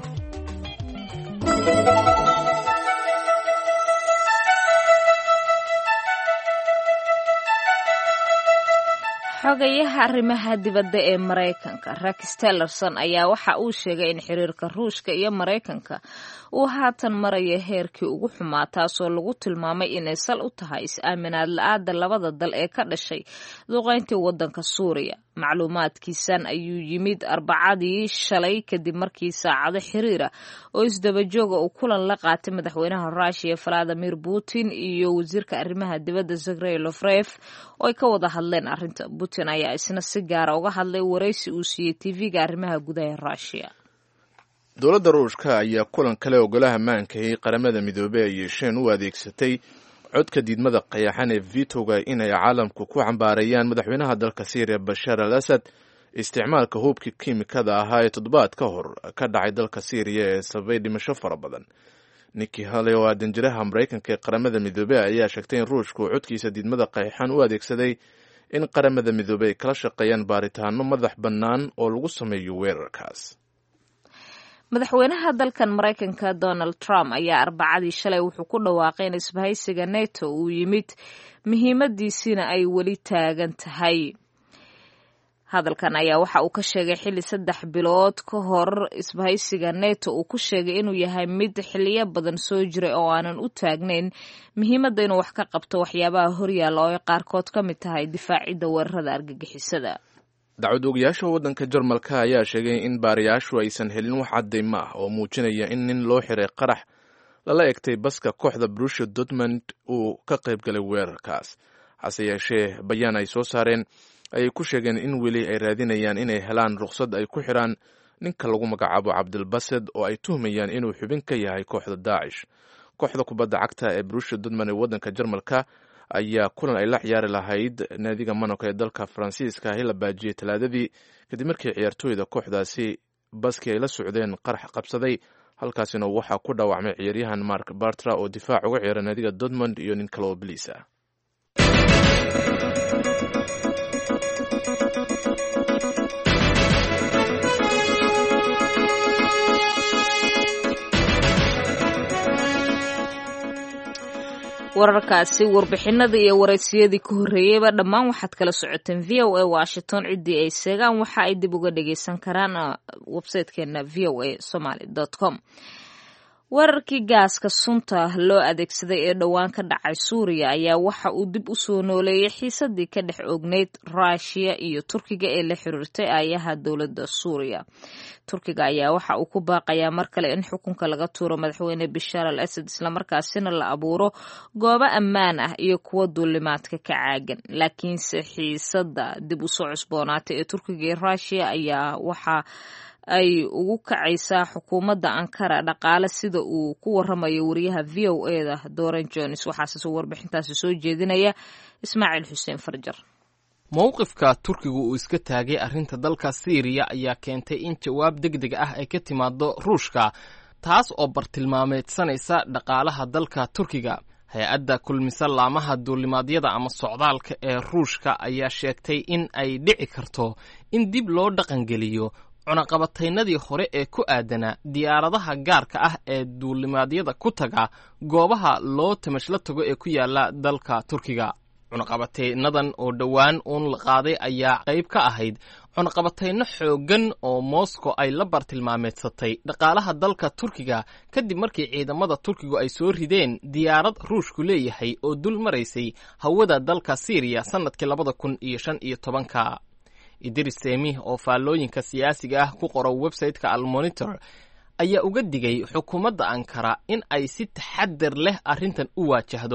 xogayaha arrimaha dibadda ee Mareykanka Rex Tillerson ayaa waxa uu sheegay in xiriirka Ruushka iyo Mareykanka uu haatan marayo heerkii ugu xumaa taasoo lagu tilmaamay inay sal u tahay is-aaminaad la'aada labada dal ee ka dhashay duqeyntii waddanka Suuriya. macluumaadkiisan ayuu yimid Arbacadii shalay kadib markii saacado xiriira oo isdaba jooga uu kulan la qaatay madaxweynaha Russia Vladimir Putin iyo wasiirka arrimaha dibadda Sergey Lavrov oo ay ka wada hadleen arrinta. Putin ayaa isna si gaara uga hadlay waraysi uu siiyey T V-ga arrimaha gudaha Russia. dowladda Ruushka ayaa kulan kale oo golaha maanka ee qaramada midoobay ay yeesheen u adeegsatay codka diidmada qayaxan ee vetoga inay caalamku ku cambaarayaan madaxweynaha dalka Syria Bashar al-Assad isticmaalka hubka kiimikada ahaa ee toddobaad ka hor ka dhacay dalka Syria ee sababay dhimasho fara badan. Nikki Haley oo danjiraha Mareykanka ee qaramada midoobay ayaa sheegtay in Ruushku codkiisa diidmada qayaxan u adeegsaday in qaramada midoobay ay kala shaqeeyaan baaritaano madax bannaan oo lagu sameeyo weerarkaas. madaxweynaha dalkan Mareykanka Donald Trump ayaa Arbacadii shalay wuxuu ku dhawaaqay in isbahaysiga NATO uu yimid muhiimadiisina ay weli taagan tahay. hadalkan ayaa waxa uu ka sheegay xilli saddex bilood ka hor isbahaysiga NATO uu ku sheegay inuu yahay mid xilliyo badan soo jiray oo aanan u taagnayn muhiimadda inuu wax ka qabto waxyaabaha horyaalla oo ay qaarkood ka mid tahay difaacidda weerarada argagixisada. dacwad ogayaasha waddanka Jarmalka ayaa sheegay in baarayaashu aysan helin wax cadeymo ah oo muujinaya in nin loo xiray qarax lala egtay baska kooxda Borussia Dortmund uu ka qayb galay weerarkaas. hase yeeshee bayaan ay soo saareen ayay ku sheegeen in weli ay raadinayaan inay helaan ruqsad ay ku xiraan ninka lagu magacaabo Cabdilbased oo ay tuhmayaan inuu xubin ka yahay kooxda Daesh. kooxda kubadda cagta ee Borussia Dortmund ee waddanka Jarmalka ayaa kulan ay la ciyaari lahayd naadiga Monaco ee dalka Faransiiska ah la baajiyay talaadadii kadib markii ciyaartooyda kooxdaasi baski ay la socdeen qarax qabsaday. halkaasina waxaa ku dhaawacmay ciyaaryahan Mark Bartra oo difaac uga ciyaara naadiga Dortmund iyo nin kale oo Bliis ah. wararkaasi warbixinada iyo waraysiyadii ka horreeyeyba dhammaan waxaad kala socoteen v o a Washington. ciddii ay seegaan waxa ay dib uga dhagaysan karaan website-keena v o a somaly dot com. weerarkii gaaska sunta loo adeegsaday ee dhowaan ka dhacay Suuriya ayaa waxa uu dib u soo nooleeyay xiisadii ka dhex ogneyd Russia iyo Turkiga ee la xiriirtay aayaha dowladda Suuriya. Turkiga ayaa waxa uu ku baaqayaa mar kale in xukunka laga tuuro madaxweyne Bashar al-Assad isla markaasina la abuuro goobo ammaan ah iyo kuwa duulimaadka ka caagan. laakiinse xiisada dib u soo cusboonaatay ee Turkiga iyo Russia ayaa waxa ay ugu kacaysaa xukuumadda Ankara dhaqaale sida uu ku waramayo wariyaha V O A-da Doran Jones. waxaase warbixintaasi soo jeedinaya Ismaaciil Xuseen Farjar. mowqifka Turkigu uu iska taagay arrinta dalka Syria ayaa keentay in jawaab degdeg ah ay ka timaado Ruushka taas oo bartilmaameedsanaysa dhaqaalaha dalka Turkiga. hay-adda kulmisa laamaha duulimaadyada ama socdaalka ee Ruushka ayaa sheegtay in ay dhici karto in dib loo dhaqangeliyo cunaqabataynadii hore ee ku aadanaa diyaaradaha gaarka ah ee duulimaadyada ku taga goobaha loo tamashla tago ee ku yaala dalka Turkiga. cunaqabataynadan oo dhowaan uun la qaaday ayaa qayb ka ahayd cunaqabatayno xooggan oo Moscow ay la bartilmaameedsatay dhaqaalaha dalka Turkiga kadib markii ciidamada Turkigu ay soo rideen diyaarad Ruushku leeyahay oo dul maraysay hawada dalka Syria sanadkii labada kun iyo shan iyo tobanka. Idris Semi oo faallooyinka siyaasiga ah ku qoro website-ka Al Monitor ayaa uga digay xukuumadda Ankara in ay si taxaddar leh arrintan u waajahdo.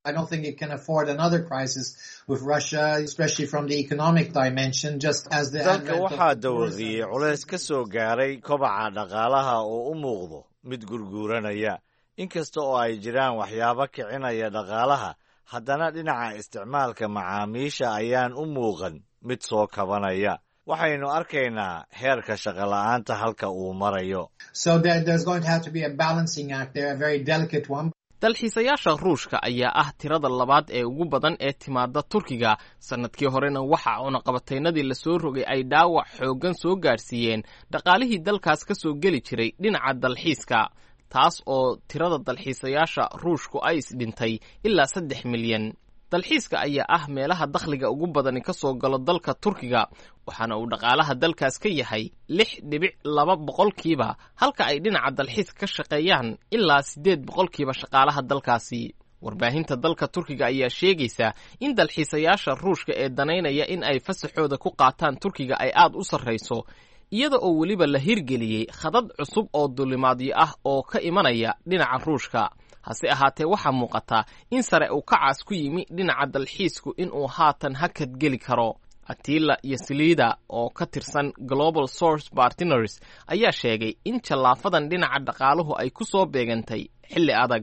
I don't think it can afford another crisis with Russia, especially from the economic dimension, just as the dalka waxaa dawaqiyey culays ka soo gaaray kobaca dhaqaalaha oo u muuqdo mid gurguuranaya inkasta oo ay jiraan waxyaabo kicinaya dhaqaalaha haddana dhinaca isticmaalka macaamiisha ayaan u muuqan mid soo kabanaya waxaynu arkaynaa heerka shaqo la'aanta halka uu marayo so there, there's going to have to be a balancing act there, a very delicate one. dalxiisayaasha ruushka ayaa ah tirada labaad ee ugu badan ee timaada turkiga sannadkii horena waxa cunaqabataynadii la soo rogay ay dhaawac xooggan soo gaadhsiiyeen dhaqaalihii dalkaas ka soo geli jiray dhinaca dalxiiska taas oo tirada dalxiisayaasha ruushku ay isdhintay ilaa saddex milyan dalxiiska ayaa ah meelaha dakhliga ugu badani ka soo galo dalka turkiga waxaana uu dhaqaalaha dalkaas ka yahay lix dhibic laba boqolkiiba halka ay dhinaca dalxiiska ka shaqeeyaan ilaa siddeed boqolkiiba shaqaalaha dalkaasi warbaahinta dalka turkiga ayaa sheegaysa in dalxiisayaasha ruushka ee danaynaya in ay fasaxooda ku qaataan turkiga ay aad u sarrayso iyada oo weliba la hirgeliyey khadad cusub oo dulimaadyo ah oo ka imanaya dhinaca ruushka hase ahaatee waxaa muuqata in sare uu kacaas ku yimi dhinaca dalxiisku inuu haatan hakad geli karo atila iyo siliida oo ka tirsan global source partners ayaa sheegay in jallaafadan dhinaca dhaqaaluhu ay ku soo beegantay xilli adag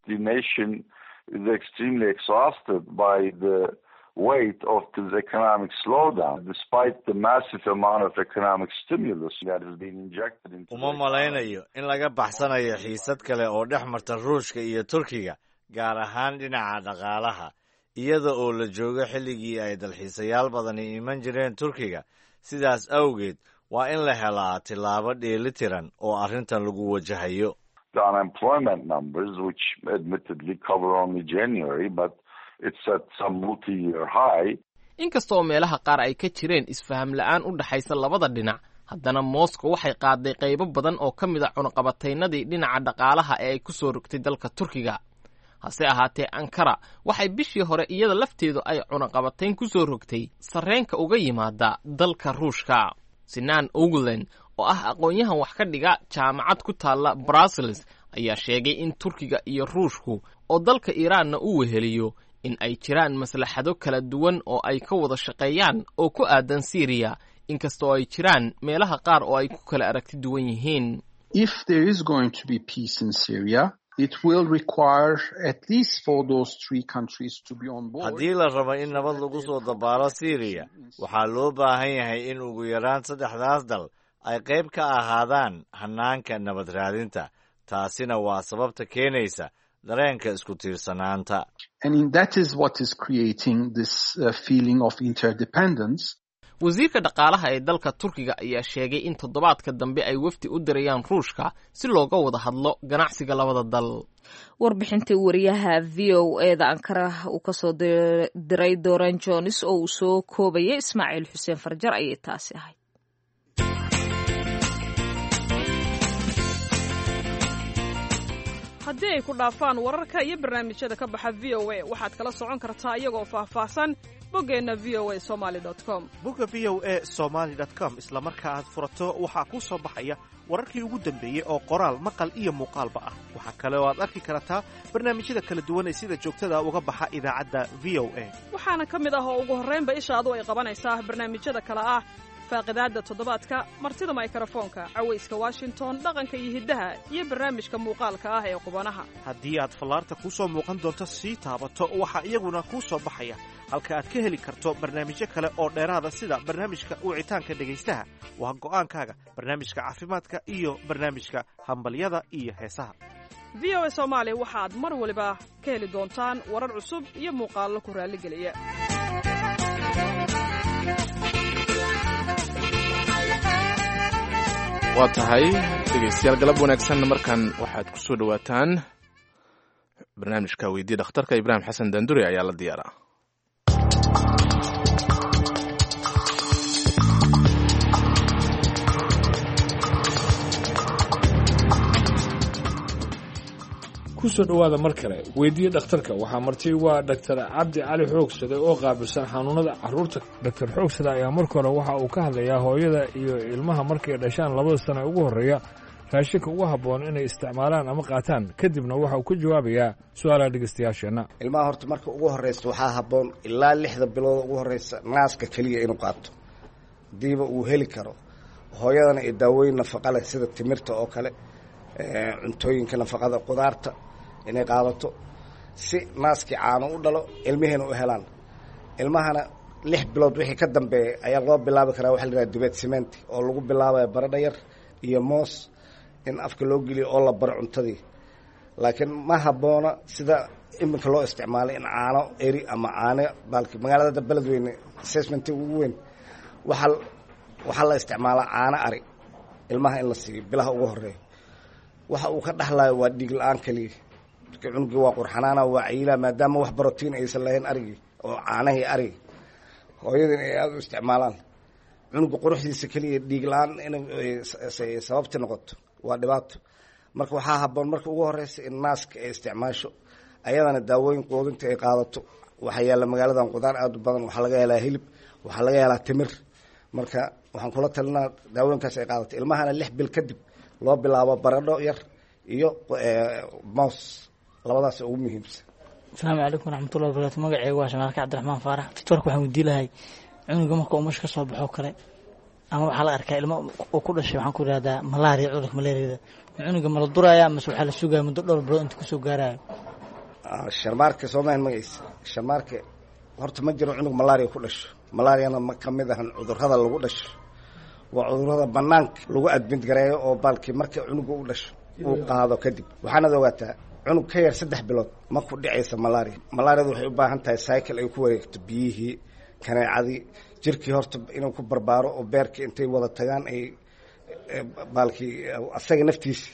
weight of this economic slowdown, despite the massive amount of economic stimulus that has been injected into uma malaynayo in laga baxsanayo xiisad kale oo dhex marta ruushka iyo turkiga gaar ahaan dhinaca dhaqaalaha iyada oo la joogo xilligii ay dalxiisayaal badani iman jireen turkiga sidaas awgeed waa in la helaa tillaabo dheelitiran oo arrintan lagu wajahayo the unemployment numbers which admittedly cover only January but it's at some multi-year high. inkasta oo meelaha qaar ay ka jireen isfaham la'aan u dhaxaysa labada dhinac haddana Moscow waxay qaaday qaybo badan oo ka mid ah cunaqabataynadii dhinaca dhaqaalaha ee ay ku soo rogtay dalka Turkiga hase ahaatee Ankara waxay bishii hore iyada lafteedu ay cunaqabatayn ku soo rogtay sarreenka uga yimaada dalka Ruushka Sinan Ogulen oo ah aqoonyahan wax ka dhiga jaamacad ku taala Brussels ayaa sheegay in Turkiga iyo Ruushku oo dalka Iiraanna uu weheliyo in ay jiraan maslaxado kala duwan oo ay ka wada shaqeeyaan oo ku aadan Syria inkastoo ay jiraan meelaha qaar oo ay ku kala aragti duwan yihiin if there is going to be peace in Syria it will require at least for those three countries to be on board haddii la rabo in nabad lagu soo dabaalo Syria waxaa loo baahan yahay in ugu yaraan saddexdaas dal ay qayb ka ahaadaan hanaanka nabad raadinta taasina waa sababta keenaysa dareenka isku tiirsanaanta and in that is what is creating this uh, feeling of interdependence wasiirka dhaqaalaha ee dalka Turkiga ayaa sheegay in toddobaadka dambe ay wafdi u dirayaan Ruushka si looga wada hadlo ganacsiga labada dal warbixintii wariyaha V O A da Ankara uu ka soo diray Doran Jones oo uu soo koobay Ismaaciil Xuseen Farjar ayay taasi ahayd haddii ay ku dhaafaan wararka iyo barnaamijyada ka baxa V O A waxaad kala socon kartaa iyagoo faahfaahsan boggeenna v o a somaly dot com bogga v o a somaly dot com isla marka aad furato waxaa kuu soo baxaya wararkii ugu dambeeyey oo qoraal maqal iyo muuqaalba ah waxaa kale oo aad arki kartaa barnaamijyada kala duwan ee sida joogtada uga baxa idaacadda v O A waxaana ka mid ah oo ugu horraynba ishaadu ay qabanaysaa barnaamijyada kale ah faaqidaadda toddobaadka martida mikrofoonka cawayska washington dhaqanka iyo hiddaha iyo barnaamijka muuqaalka ah ee qubanaha haddii aad fallaarta kuu soo muuqan doonto sii taabato waxaa iyaguna kuu soo baxaya halka aad ka heli karto barnaamijyo kale oo dheeraada sida barnaamijka wicitaanka dhegaystaha waa go'aankaaga barnaamijka caafimaadka iyo barnaamijka hambalyada iyo heesaha v o a soomaali waxaad mar waliba ka heli doontaan warar cusub iyo muuqaallo ku raalligeliya waa tahay dhegaystayaal galab wanaagsan markan waxaad ku soo dhowaataan barnaamijka weydii dhakhtarka ibraahim xasan danduri ayaa la diyaaraa kusoo dhowaada mar kale weydiiye dhakhtarka waxaa marti waa dhaktar cabdi cali xoogsade oo qaabilsan xanuunada caruurta dhaktar xoogsade ayaa marka hore waxa uu ka hadlayaa hooyada iyo ilmaha markay dhashaan labada sano ugu horreeya raashinka ugu habboon inay isticmaalaan ama qaataan kadibna waxa uu ka jawaabayaa su-aalaha dhegeystayaasheenna. ilmaha horta marka ugu horreysa waxaa habboon ilaa lixda bilood ugu horreysa naaska keliya inuu qaato hadiiba uu heli karo. hooyadana ay daawooyin nafaqa leh sida timirta oo kale, cuntooyinka nafaqada, qudaarta inay qaadato si naaskii caano u dhalo ilmihiina u helaan. ilmahana lix bilood wixii ka dambeeya ayaa loo bilaabi karaa waxa la yidhaha dibet cementi oo lagu bilaabaya baradho yar iyo moos in afka loo geliyo oo la baro cuntadii. laakiin ma habboona sida iminka loo isticmaalay in caano eri ama caano baalki magaalada beledweyne assessment ugu weyn waxaa waxaa la isticmaalaa caano ari ilmaha in la siiyo bilaha ugu horeeya. waxa uu ka dhaxlayo waa dhiig la-aan keliya. marka cunugii waa qurxanaana waa ciila maadaama wax brotiin aysan lahayn arigii oo caanahii arigi hooyadin ay aada u isticmaalaan cunuga quruxdiisa keliya dhiig la-aan inay sababti noqoto waa dhibaato. marka waxaa habboon marka ugu horeysa in naaska ay isticmaasho ayadana daawooyin quudinta ay qaadato. waxaa yaalla magaaladan qudaar aada u badan, waxaa laga helaa hilib, waxaa laga helaa timir. marka waxaan kula talinaa daawooyinkaas ay qaadato. ilmahana lix bil kadib loo bilaabo baradho yar iyo moos, labadaas ugu muhiimsan. asalaamu calaykum waraxmatullahi wabarakatu. magaceyga waa shamaalka cabdiraxmaan faarax. doctorka waxaan weydiin lahay cunuga marka umasha ka soo baxo kale ama waxaa la arkaa ilmo uu ku dhashay waxaan ku ihahdaa malaria, cudurka malaariyada cunuga ma la duraya mase waxaa la sugaya muddo dhowr bilood inta kusoo gaarayo? sharmaarka soomahan magaciisa sharmaarka horta ma jiro cunug malaria ku dhasho. malariana ma ka mid ahan cudurrada lagu dhasho, waa cudurrada banaanka lagu admid gareeyo oo baalkii marka cunuga u dhasho uu qaado kadib. waxaanad ogaataa cunug ka yar saddex bilood ma ku dhicaysa malaria. malariadu waxay u baahan tahay cycle ay ku wareegto biyihii, kaneecadii, jirkii horta inuu ku barbaaro oo beerkii intay wada tagaan ay baalkii asaga naftiisi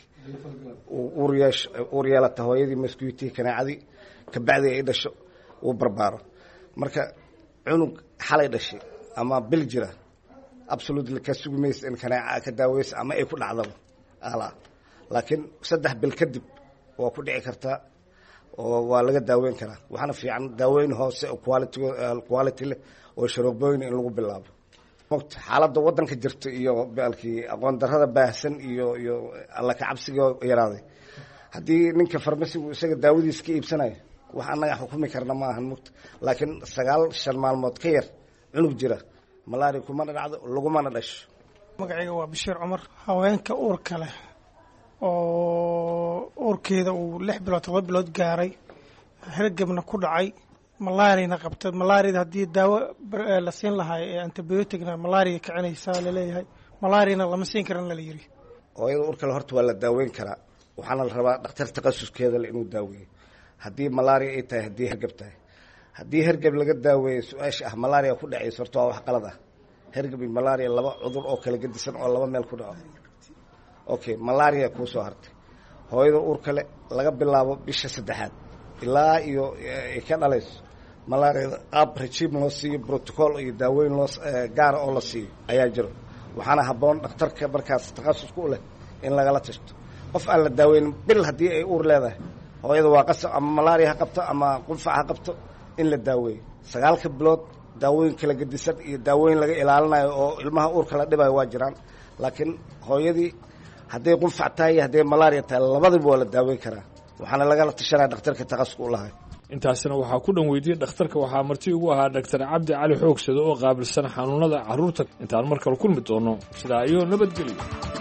uur yeesh uur yeelata hooyadii maskuutii kaneecadii kabacdi ay dhasho uu barbaaro. marka cunug xalay dhashay ama bil jira absolutely ka sugi maysa in kaneeca ka daaweysa ama ay ku dhacdaba ala. laakiin saddex bil kadib waa ku dhici kartaa oo waa laga daaweyn karaa. waxaana fiican daaweyn hoose oo quality quality leh oo sharoobooyin in lagu bilaabo. mogta xaaladda waddanka jirta iyo baalkii aqoon darrada baahsan iyo iyo alla ka cabsiga yaraaday haddii ninka farmasigu isaga daawadiisa ka iibsanayo wax annaga xukumi karna ma ahan. mogta laakiin sagaal shan maalmood ka yar cunug jira malaria kumana dhacdo lagumana dhasho. magacayga waa bashiir cumar. haweenka uurka leh oo uurkeeda uu lix bilood todoba bilood gaaray hergebna ku dhacay malaariyana qabta. malaariyada haddii daawo la siin lahay ee antibioticna malaria kicinaysaa laleeyahay, malaariyana lama siin karana la yiri. hooyada uurkale horta waa la daaweyn karaa. waxaana la rabaa dhakhtar takhasuskeeda le inuu daaweeyo haddii malaria ay tahay, haddii hergeb tahay. haddii hergeb laga daaweeyo su-aasha ah malaria ku dhacaysa horta waa wax qalad ah. hergeb iyo malaria laba cudur oo kala gedisan oo laba meel ku dhaco. okay malaria kuu soo hartay hooyada uurkale laga bilaabo bisha saddexaad ilaa iyo ay ka dhalayso malaariada qaab regime loo siiyo, protocol iyo daaweyn loo gaara oo la siiyo ayaa jiro. waxaana habboon dhakhtarka markaas takhasus ku leh in lagala tashto. qof aan la daaweyn bil haddii ay uur leedahay hooyada waa qasab ama malaria ha qabto ama qunfac ha qabto in la daaweeyo. sagaalka bilood daawooyin kala gedisan iyo daawooyin laga ilaalinayo oo ilmaha uurka la dhibayo waa jiraan. laakiin hooyadii hadday qunfac tahay iyo hadday malaria tahay labadiba waa la daaweyn karaa. waxaana lagala tashanaya dhakhtarka takhasuska u lahay. intaasina waxaa ku dhan weydiyey dhakhtarka. waxaa marti ugu ahaa dhaktar cabdi cali xoogsado oo qaabilsan xanuunada carruurta. intaan mar kale kulmi doono sidaa iyo nabadgelyo.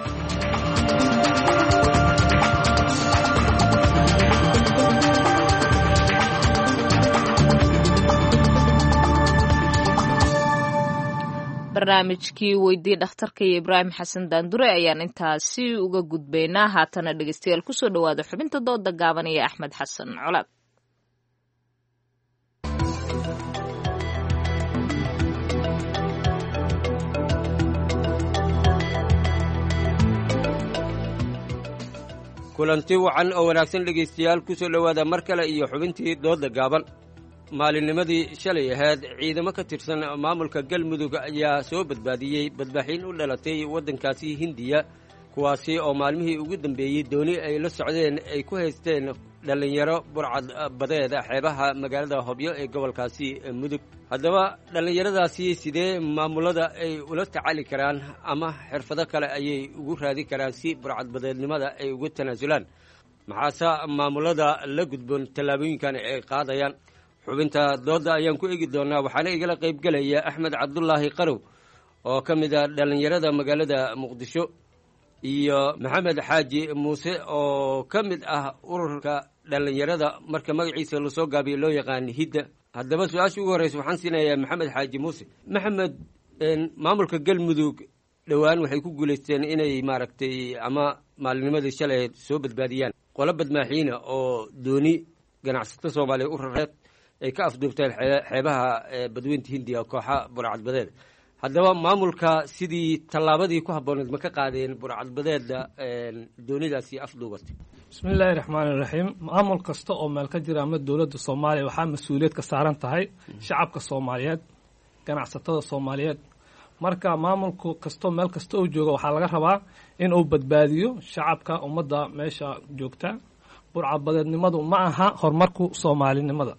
barnaamijkii weydii dhakhtarka iyo ibraahim xasan daandure ayaan intaasi uga gudbaynaa. haatana dhegeystayaal kusoo dhawaada xubinta dooda gaaban iyo axmed xasan colaad. kulanti wacan oo wanaagsan dhegaystayaal ku soo dhowaada mar kale iyo xubintii dooda gaaban. maalinnimadii shalay ahayd ciidamo ka tirsan maamulka galmudug ayaa soo badbaadiyey badbaaxiin u dhalatay waddankaasi hindiya kuwaasi oo maalmihii ugu dambeeyey dooni ay la socdeen ay ku haysteen dhallinyaro burcad badeeda xeebaha magaalada hobyo ee gobolkaasi mudug haddaba dhallinyaradaasi sidee maamulada ay ula tacaali karaan ama xirfado kale ayay ugu raadi karaan si burcad badeednimada ay ugu tanaasulaan maxaase maamulada la gudboon tallaabooyinkan ay qaadayaan xubinta doodda ayaan ku eegi doonaa waxaana igala qaybgelaya axmed cabdulaahi qarow oo ka mid a dhallinyarada magaalada muqdisho iyo maxamed xaaji muuse oo ka mid ah ururka dhallinyarada marka magaciisa lasoo gaabiyo loo yaqaan hidda haddaba su-aasha ugu horreysa waxaan siinayaa maxamed xaaji muuse maxamed maamulka galmudug dhowaan waxay ku guulaysteen inay maaragtay ama maalinimadii shalay soo badbaadiyaan qolo badmaaxiina oo dooni ganacsato soomaaliya u rareed ay ka afduubteen xeebaha badweynta hindiya kooxa burcadbadeed haddaba maamulka sidii tallaabadii ku habbooneed ma ka qaadeen burcadbadeedda doonidaasi afduubatay bismi illaahi raxmaani raxiim maamul kasta oo meel ka jira ama dowladda soomaaliya waxaa mas-uuliyad ka saaran tahay shacabka soomaaliyeed ganacsatada soomaaliyeed marka maamulku kastoo meel kasta uu jooga waxaa laga rabaa in uu badbaadiyo shacabka ummadda meesha joogta burcadbadeednimadu ma aha horumarku soomaalinimada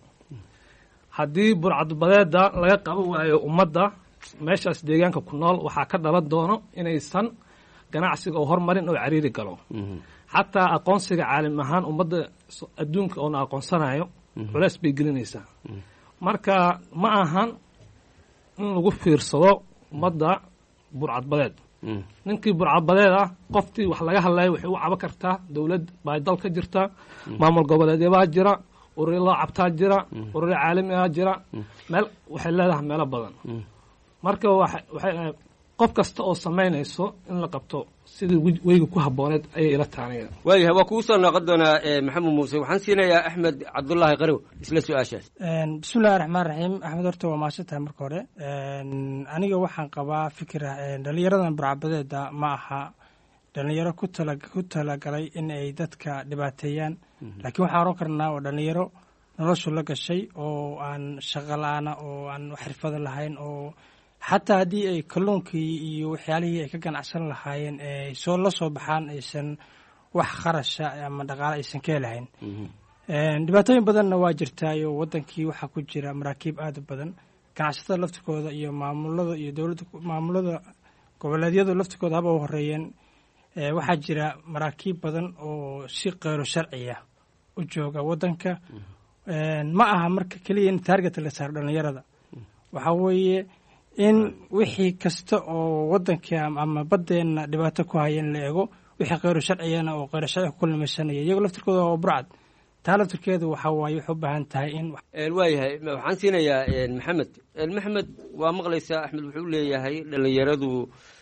haddii burcadbadeedda laga qaban waayo ummadda meeshaas deegaanka ku nool waxaa ka dhalan doono inaysan ganacsiga oo hormarin oo cariiri galo xataa aqoonsiga caalim ahaan ummadda adduunka oona aqoonsanayo culeys bay gelinaysaa marka ma ahan in lagu fiirsado ummadda burcadbadeed ninkii burcadbadeed ah qoftii wax laga hadlayo waxay u cabo kartaa dowlad baa dal ka jirta maamul goboleedyabaa jira ururi loo cabtaa jira ururi caalamigaa jira meel waxay leedahay meelo badan marka waxay qof kasta oo samaynayso in la qabto sidii weyga ku habbooneed ayay ila taanaya waayahay waa kugu soo noqon doonaa maxamed muuse waxaan siinayaa axmed cabdulaahi qarow isla su-aashaas bismillahi raxmaan raxiim axmed horta waa mahadsan tahay marka hore aniga waxaan qabaa fikira dhallinyaradan burcadbadeeda ma aha dhallinyaro ku tala ku talagalay in ay dadka dhibaateeyaan laakiin waxaan oran karnaa waa dhallinyaro noloshu la gashay oo aan shaqo la-aana oo aan xirfado lahayn oo xataa haddii ay kalluunkii iyo waxyaalihii ay ka ganacsan lahaayeen ay soo la soo baxaan aysan wax kharasha ama dhaqaale aysan ka helahayn dhibaatooyin badanna waa jirtaayo wadankii waxaa ku jira maraakiib aad u badan ganacsatada laftirkooda iyo maamulada iyo dowladda maamulada goboleedyadu laftirkooda haba u horeeyeen waxaa jira maraakiib badan oo si keyro sharciya u jooga wadanka ma aha marka keliya in taarget la saaro dhallinyarada waxaa weeye in wixii kasta oo wadanka ama baddeenna dhibaato ku haya in la eego wixii keyro sharciyana oo keyro sharci ku kulmaysanaya iyagoo laftirkooda oo burcad taa laftirkeedu waxaa waaye waxay u baahan tahay in waayahay waxaan siinayaa maxamed maxamed waa maqlaysaa axmed wuxuu leeyahay dhallinyaradu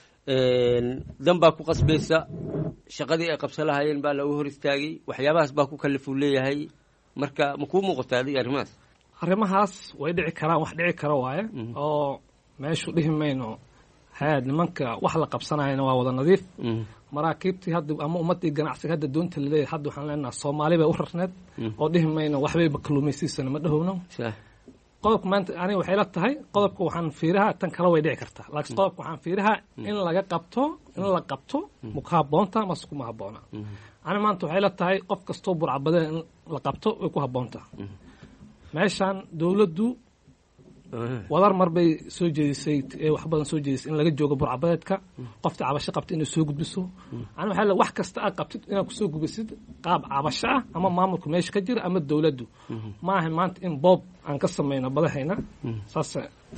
dan baa ku qasbaysa shaqadii ay qabsan lahaayeen baa lagu hor istaagay waxyaabahaas baa ku kalifuu leeyahay marka ma kuu muuqata adiga arrimahaas arrimahaas way dhici karaan wax dhici kara waaye oo meeshu dhihi mayno haad nimanka wax la qabsanayana waa wada nadiif maraakiibtii hadda ama ummadii ganacsiga hadda doonta laleeyahay hadda waxaan leenaha soomaali bay u rarneed oo dhihi mayno waxbayba kaluumaysiisana ma dhahowno qodobka maanta aniga waxay la tahay qodobka waxaan fiiraha tan kale way dhici kartaa laakiin qodobka waxaan fiiraha in laga qabto in la qabto ma ku habboontaa mase kuma habboona ani maanta waxay la tahay qof kastoo burcadbadeed in la qabto way ku habboontaa meeshaan dowladdu wadar mar bay soo jeedisay wax badan soo jeedisay in laga joogo burcadbadeedka qofta cabasho qabta inay soo gudbiso ani waxaa wax kasta aad qabtid inaad kusoo gudbisid qaab cabasho ah ama maamulka meesha ka jira ama dowladdu ma aha maanta in boob aan ka samayno badahayna saas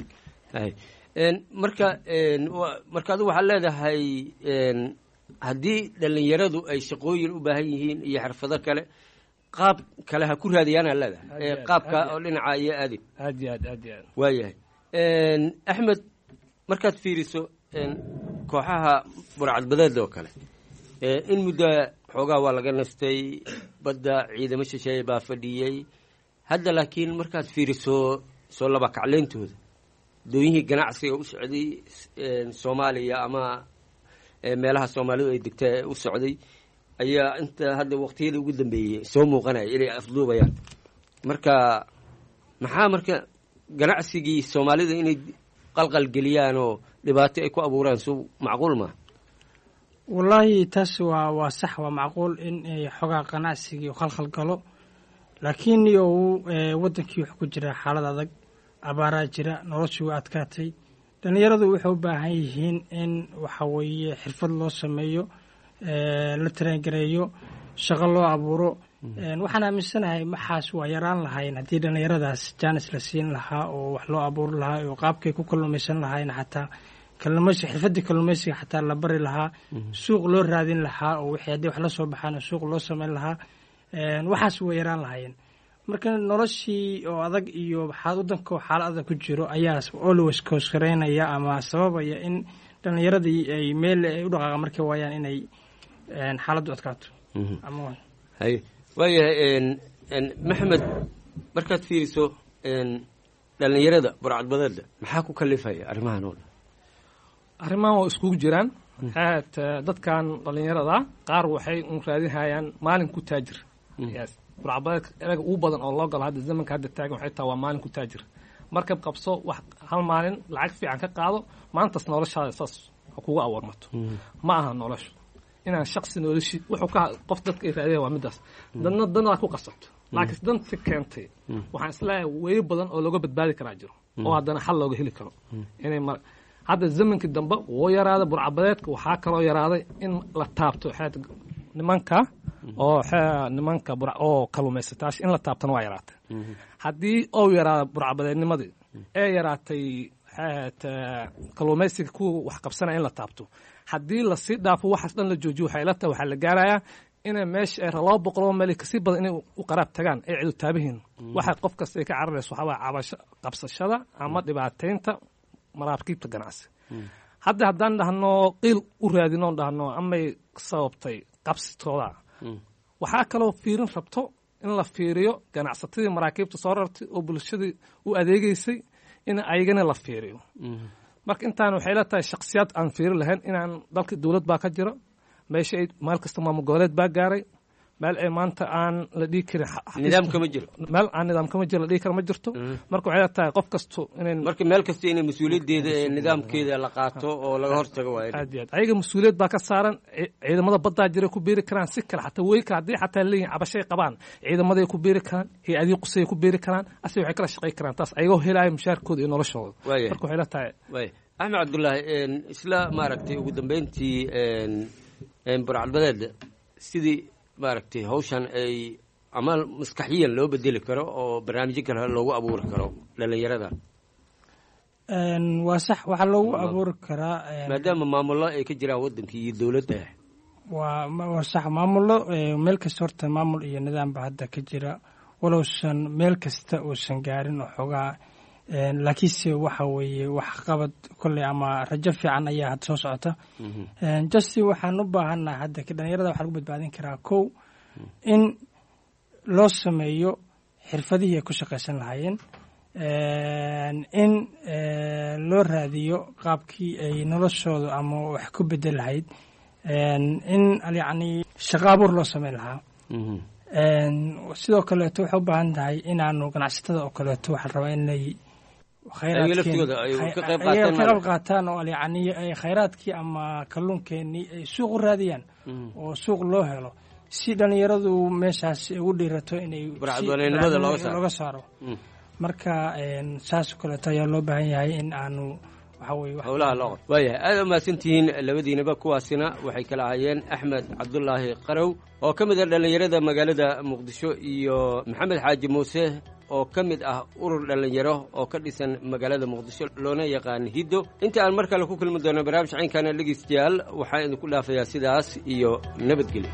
marka marka adigu waxaad leedahay haddii dhallinyaradu ay shaqooyin u baahan yihiin iyo xirfado kale qaab kale ha ku raadiyaana leedahay qaabka oo dhinaca iyo aadi aad iyo aad aad iyo aad waayahay axmed markaad fiiriso kooxaha burcadbadeeda oo kale in muddo xoogaa waa laga nastay badda ciidamo shisheeye baa fadhiyey hadda laakiin markaad fiiriso soo laba kacleyntooda dooyihii ganacsiga u socday soomaaliya ama meelaha soomaalidu ay degta u socday ayaa inta hadda waqtiyada ugu dambeeyey soo muuqanaya inay afduubayaan marka maxaa marka ganacsigii soomaalida inay qalqal geliyaan oo dhibaato ay ku abuuraan soo macquul maa wallaahi taas waa waa sax waa macquul in xogaa ganacsigii khalkhal galo laakiin iyo wadankii wuxuu ku jira xaalad adag abaaraa jira noloshii waa adkaatay dhalinyaradu waxay u baahan yihiin in waxa weeye xirfad loo sameeyo la tarangareeyo shaqo loo abuuro waxaan aaminsanahay maxaas waa yaraan lahayn haddii dhalinyaradaas jaanis la siin lahaa oo wax loo abuuri lahaa oo qaabkay ku kalluumaysan lahayn xataa kalluumaysi xirfadii kalluumaysiga xataa la bari lahaa suuq loo raadin lahaa oo wixii haddii wax la soo baxaan suuq loo samayn lahaa waxaas waa yaraan lahayn marka noloshii oo adag iyo wadanka xaalad adag ku jiro ayaa always koosgareynaya ama sababaya in dhalinyaradii ay meel ay u dhaqaaqa markay waayaan inay xaaladdu adkaato hay waayahay maxamed markaad fiiriso dhalinyarada burcadbadeedda maxaa ku kalifaya arrimahan oo dhan arrimahan waa iskugu jiraan dadkan dhalinyarada qaar waxay un raadinhayaan maalin ku taajir burcadbadeed eraga ugu badan oo loo galo hadda zamanka hadda taagan waxay tahay waa maalin ku taajir markab qabso wax hal maalin lacag fiican ka qaado maantaas noloshaada saas kugu awoormato ma aha noloshu inaan shaksi noloshi wuxuu ka qof dadka ay raadiyaan waa midaas dadna dana ku qasabto laakiin danta keentay waxaan islaahay way badan oo looga badbaadi karaa jiro oo haddana xal looga heli karo inay hadda zamankii dambe wuu yaraaday burcadbadeedka waxaa kaloo yaraaday in la taabto nimanka oo nimanka oo kalluumaysataas in la taabtana waa yaraatay haddii oo yaraada burcadbadeednimadii ee yaraatay kalluumaysiga kuwa wax qabsanaya in la taabto haddii lasii dhaafo waxaas dhan la joojiyo waxay ila tahay waxaa la gaarayaa inay meesha ay laba boqoloo meel kasii badan inay u qaraab tagaan ay cidu taabihiin waxa qof kasta ay ka cararayso waxaa waa cabasho qabsashada ama dhibaataynta maraakiibta ganacsi hadda haddaan dhahno qiil u raadinoon dhahno amay sababtay qabsitooda waxaa kaloo fiirin rabto in la fiiriyo ganacsatadii maraakiibta soo rartay oo bulshadii u adeegeysay in ayagana la fiiriyo marka intaan waxay la tahay shakhsiyaad aan fiiri lahayn inaan dalka dowlad baa ka jiro meesha ay meel kasta maamul goboleed baa gaaray meel ay maanta aan la dhigi karin nidaam kama jiro meel aan nidaam kama jiro la dhigi karo ma jirto marka waxay la tahay qof kasto inay marka meel kasta inay mas-uuliyaddeeda ee nidaamkeeda la qaato oo laga hortago waayo aad iyo aad ayaga mas-uuliyad baa ka saaran ciidamada baddaa jira ku biiri karaan si kale xataa way ka haddii xataa leeyihin cabashay qabaan ciidamaday ku biiri karaan hay-adii qusay ku biiri karaan ase waxay kala shaqay karaan taas ayagoo helaayo mushaarkooda iyo noloshooda marka waxay la tahay axmed cabdullaahi isla maaragtay ugu dambeyntii burcadbadeedda sidii maaragtay hawshan ay ama maskaxiyan loo bedeli karo oo barnaamijyo kale loogu abuuri karo dhalinyarada waa sax waxaa loogu abuuri karaa maadaama maamullo ay ka jiraan waddanka iyo dowladda waa waa sax maamullo meel kasta horta maamul iyo nidaamba hadda ka jira walowsan meel kasta uusan gaarin oo xoogaa laakiinse waxa weeye wax qabad kolley ama rajo fiican ayaa hadda soo socota justi waxaan u baahannaha hadda dhalinyarada waxaa lagu badbaadin karaa kow in loo sameeyo xirfadihii ay ku shaqaysan lahaayeen in loo raadiyo qaabkii ay noloshooda ama wax ku bedel lahayd in yacni shaqo abuur loo sameyn lahaa sidoo kaleeto waxay u baahan tahay inaanu ganacsatada oo kaleeto waxaa rabaa inay qayb qaataan oo yani khayraadkii ama kalluunkeenii ay suuq u raadiyaan oo suuq loo helo si dhalinyaradu meeshaas ugu dhiirato inay looga saaro marka saas kaleeto ayaa loo baahan yahay in aanu howlaha loo qabto waayahay aada umahadsantihiin labadiinaba kuwaasina waxay kala ahayeen axmed cabdulaahi qarow oo ka mid ah dhallinyarada magaalada muqdisho iyo maxamed xaaji muuse oo ka mid ah urur dhallinyaro oo ka dhisan magaalada muqdisho loona yaqaan hiddo inta aan mar kale ku kulmi doono barnaamij caynkana dhegeystayaal waxaan idinku dhaafayaa sidaas iyo nabadgelyo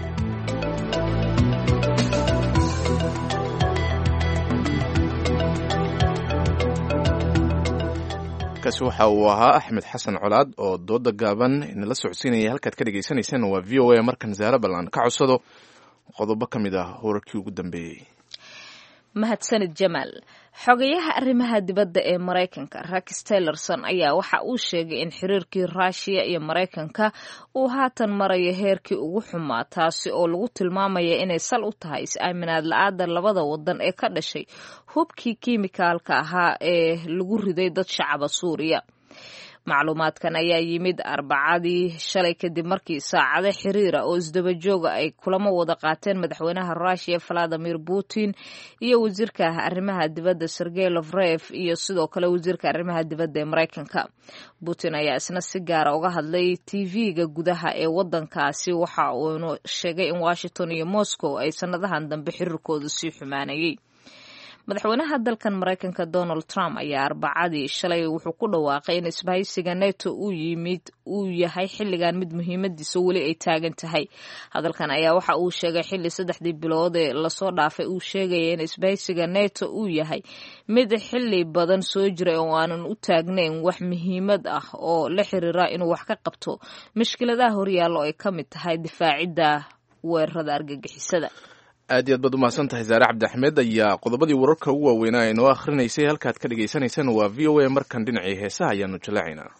kaasi waxa uu ahaa axmed xasan colaad oo dooda gaaban inala socodsiinaya halkaad ka dhegeysaneysaan waa v o a markan zaare ballan ka codsado qodobo ka mid ah wararkii ugu dambeeyey mahadsanid jamaal xogayaha arrimaha dibadda ee maraykanka rex tillerson ayaa waxa uu sheegay in xiriirkii ruushiya iyo maraykanka uu haatan marayo heerkii ugu xumaa taasi oo lagu tilmaamaya inay sal u tahay is-aaminaad la-aada labada wadan ee ka dhashay hubkii kiimikaalka ahaa ee lagu riday dad shacaba suuriya macluumaadkan ayaa yimid arbacadii shalay kadib markii saacado xiriira oo isdabajooga ay kulamo wada qaateen madaxweynaha ruushia valadimir putin iyo wasiirka arrimaha dibadda sergey lavrov iyo sidoo kale wasiirka arrimaha dibadda ee maraykanka. putin ayaa isna si gaara uga hadlay tv-ga gudaha ee wadankaasi waxa uuna sheegay in washington iyo moscow ay sanadahan dambe xiriirkooda sii xumaanayay. madaxweynaha dalkan maraykanka donald trump ayaa arbacadii shalay wuxuu ku dhawaaqay in isbahaysiga neto uu yimid uu yahay xilligan mid muhiimadiisa weli ay taagan tahay. hadalkan ayaa waxa uu sheegay xilli saddexdii bilood ee lasoo dhaafay uu sheegaya in isbahaysiga neto uu yahay mid xilli badan soo jiray oo aanan u taagnayn wax muhiimad ah oo la xiriira inuu wax ka qabto mushkiladaha horyaallo ay ka mid tahay difaacidda weerarada argagixisada. aad iyo aad baad umahadsan tahay saare cabdi axmed ayaa qodobadii wararka ugu waaweynaa ee noo akhrinaysay. halkaad ka dhagaysanaysaan waa v o a. markan dhinacii heesaha ayaanu jaleecaynaa.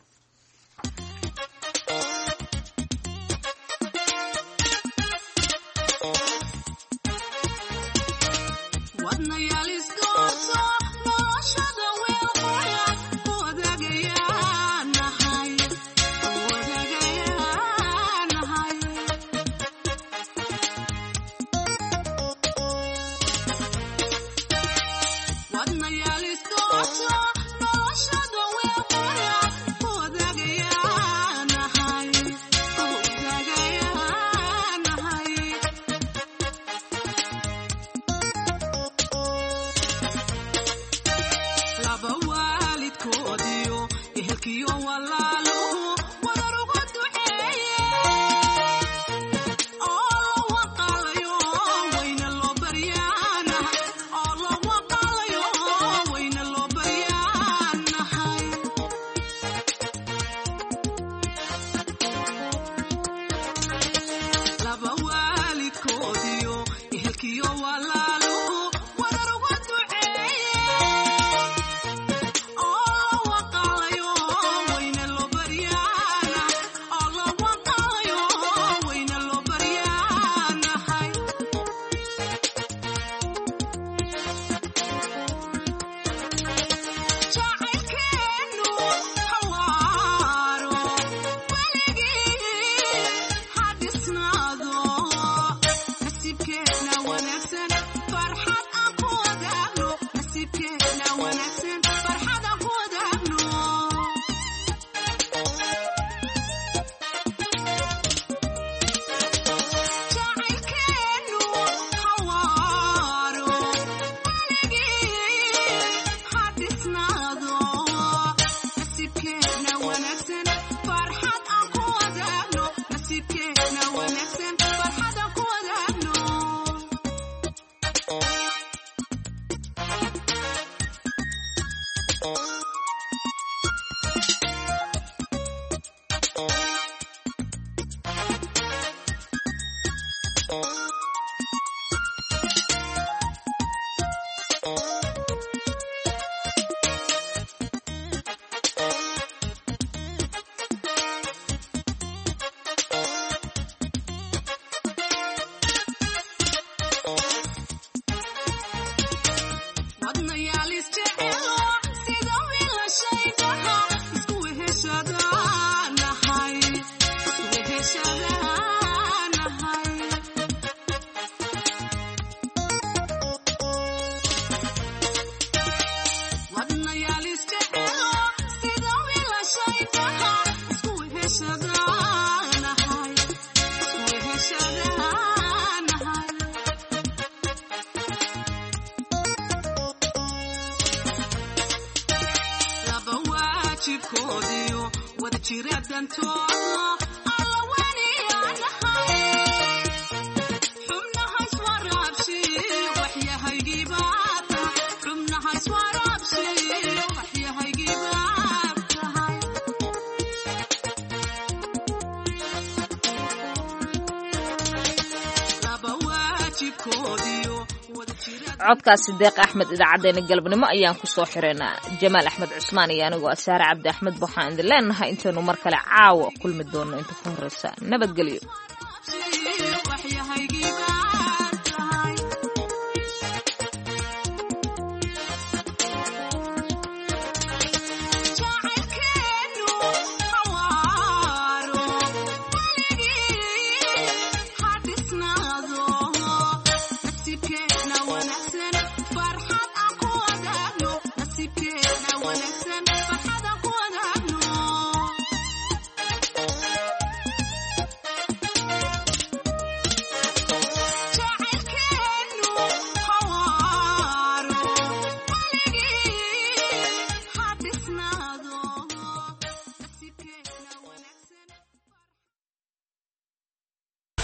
codkaasi deeq axmed idaacadeena galabnimo ayaan ku soo xireynaa. jamaal axmed cusmaan iyo anigoo asaare cabdi axmed waxaan idin leenahay intaynu mar kale caawa kulmi doono inta ka horeysa nabadgelyo.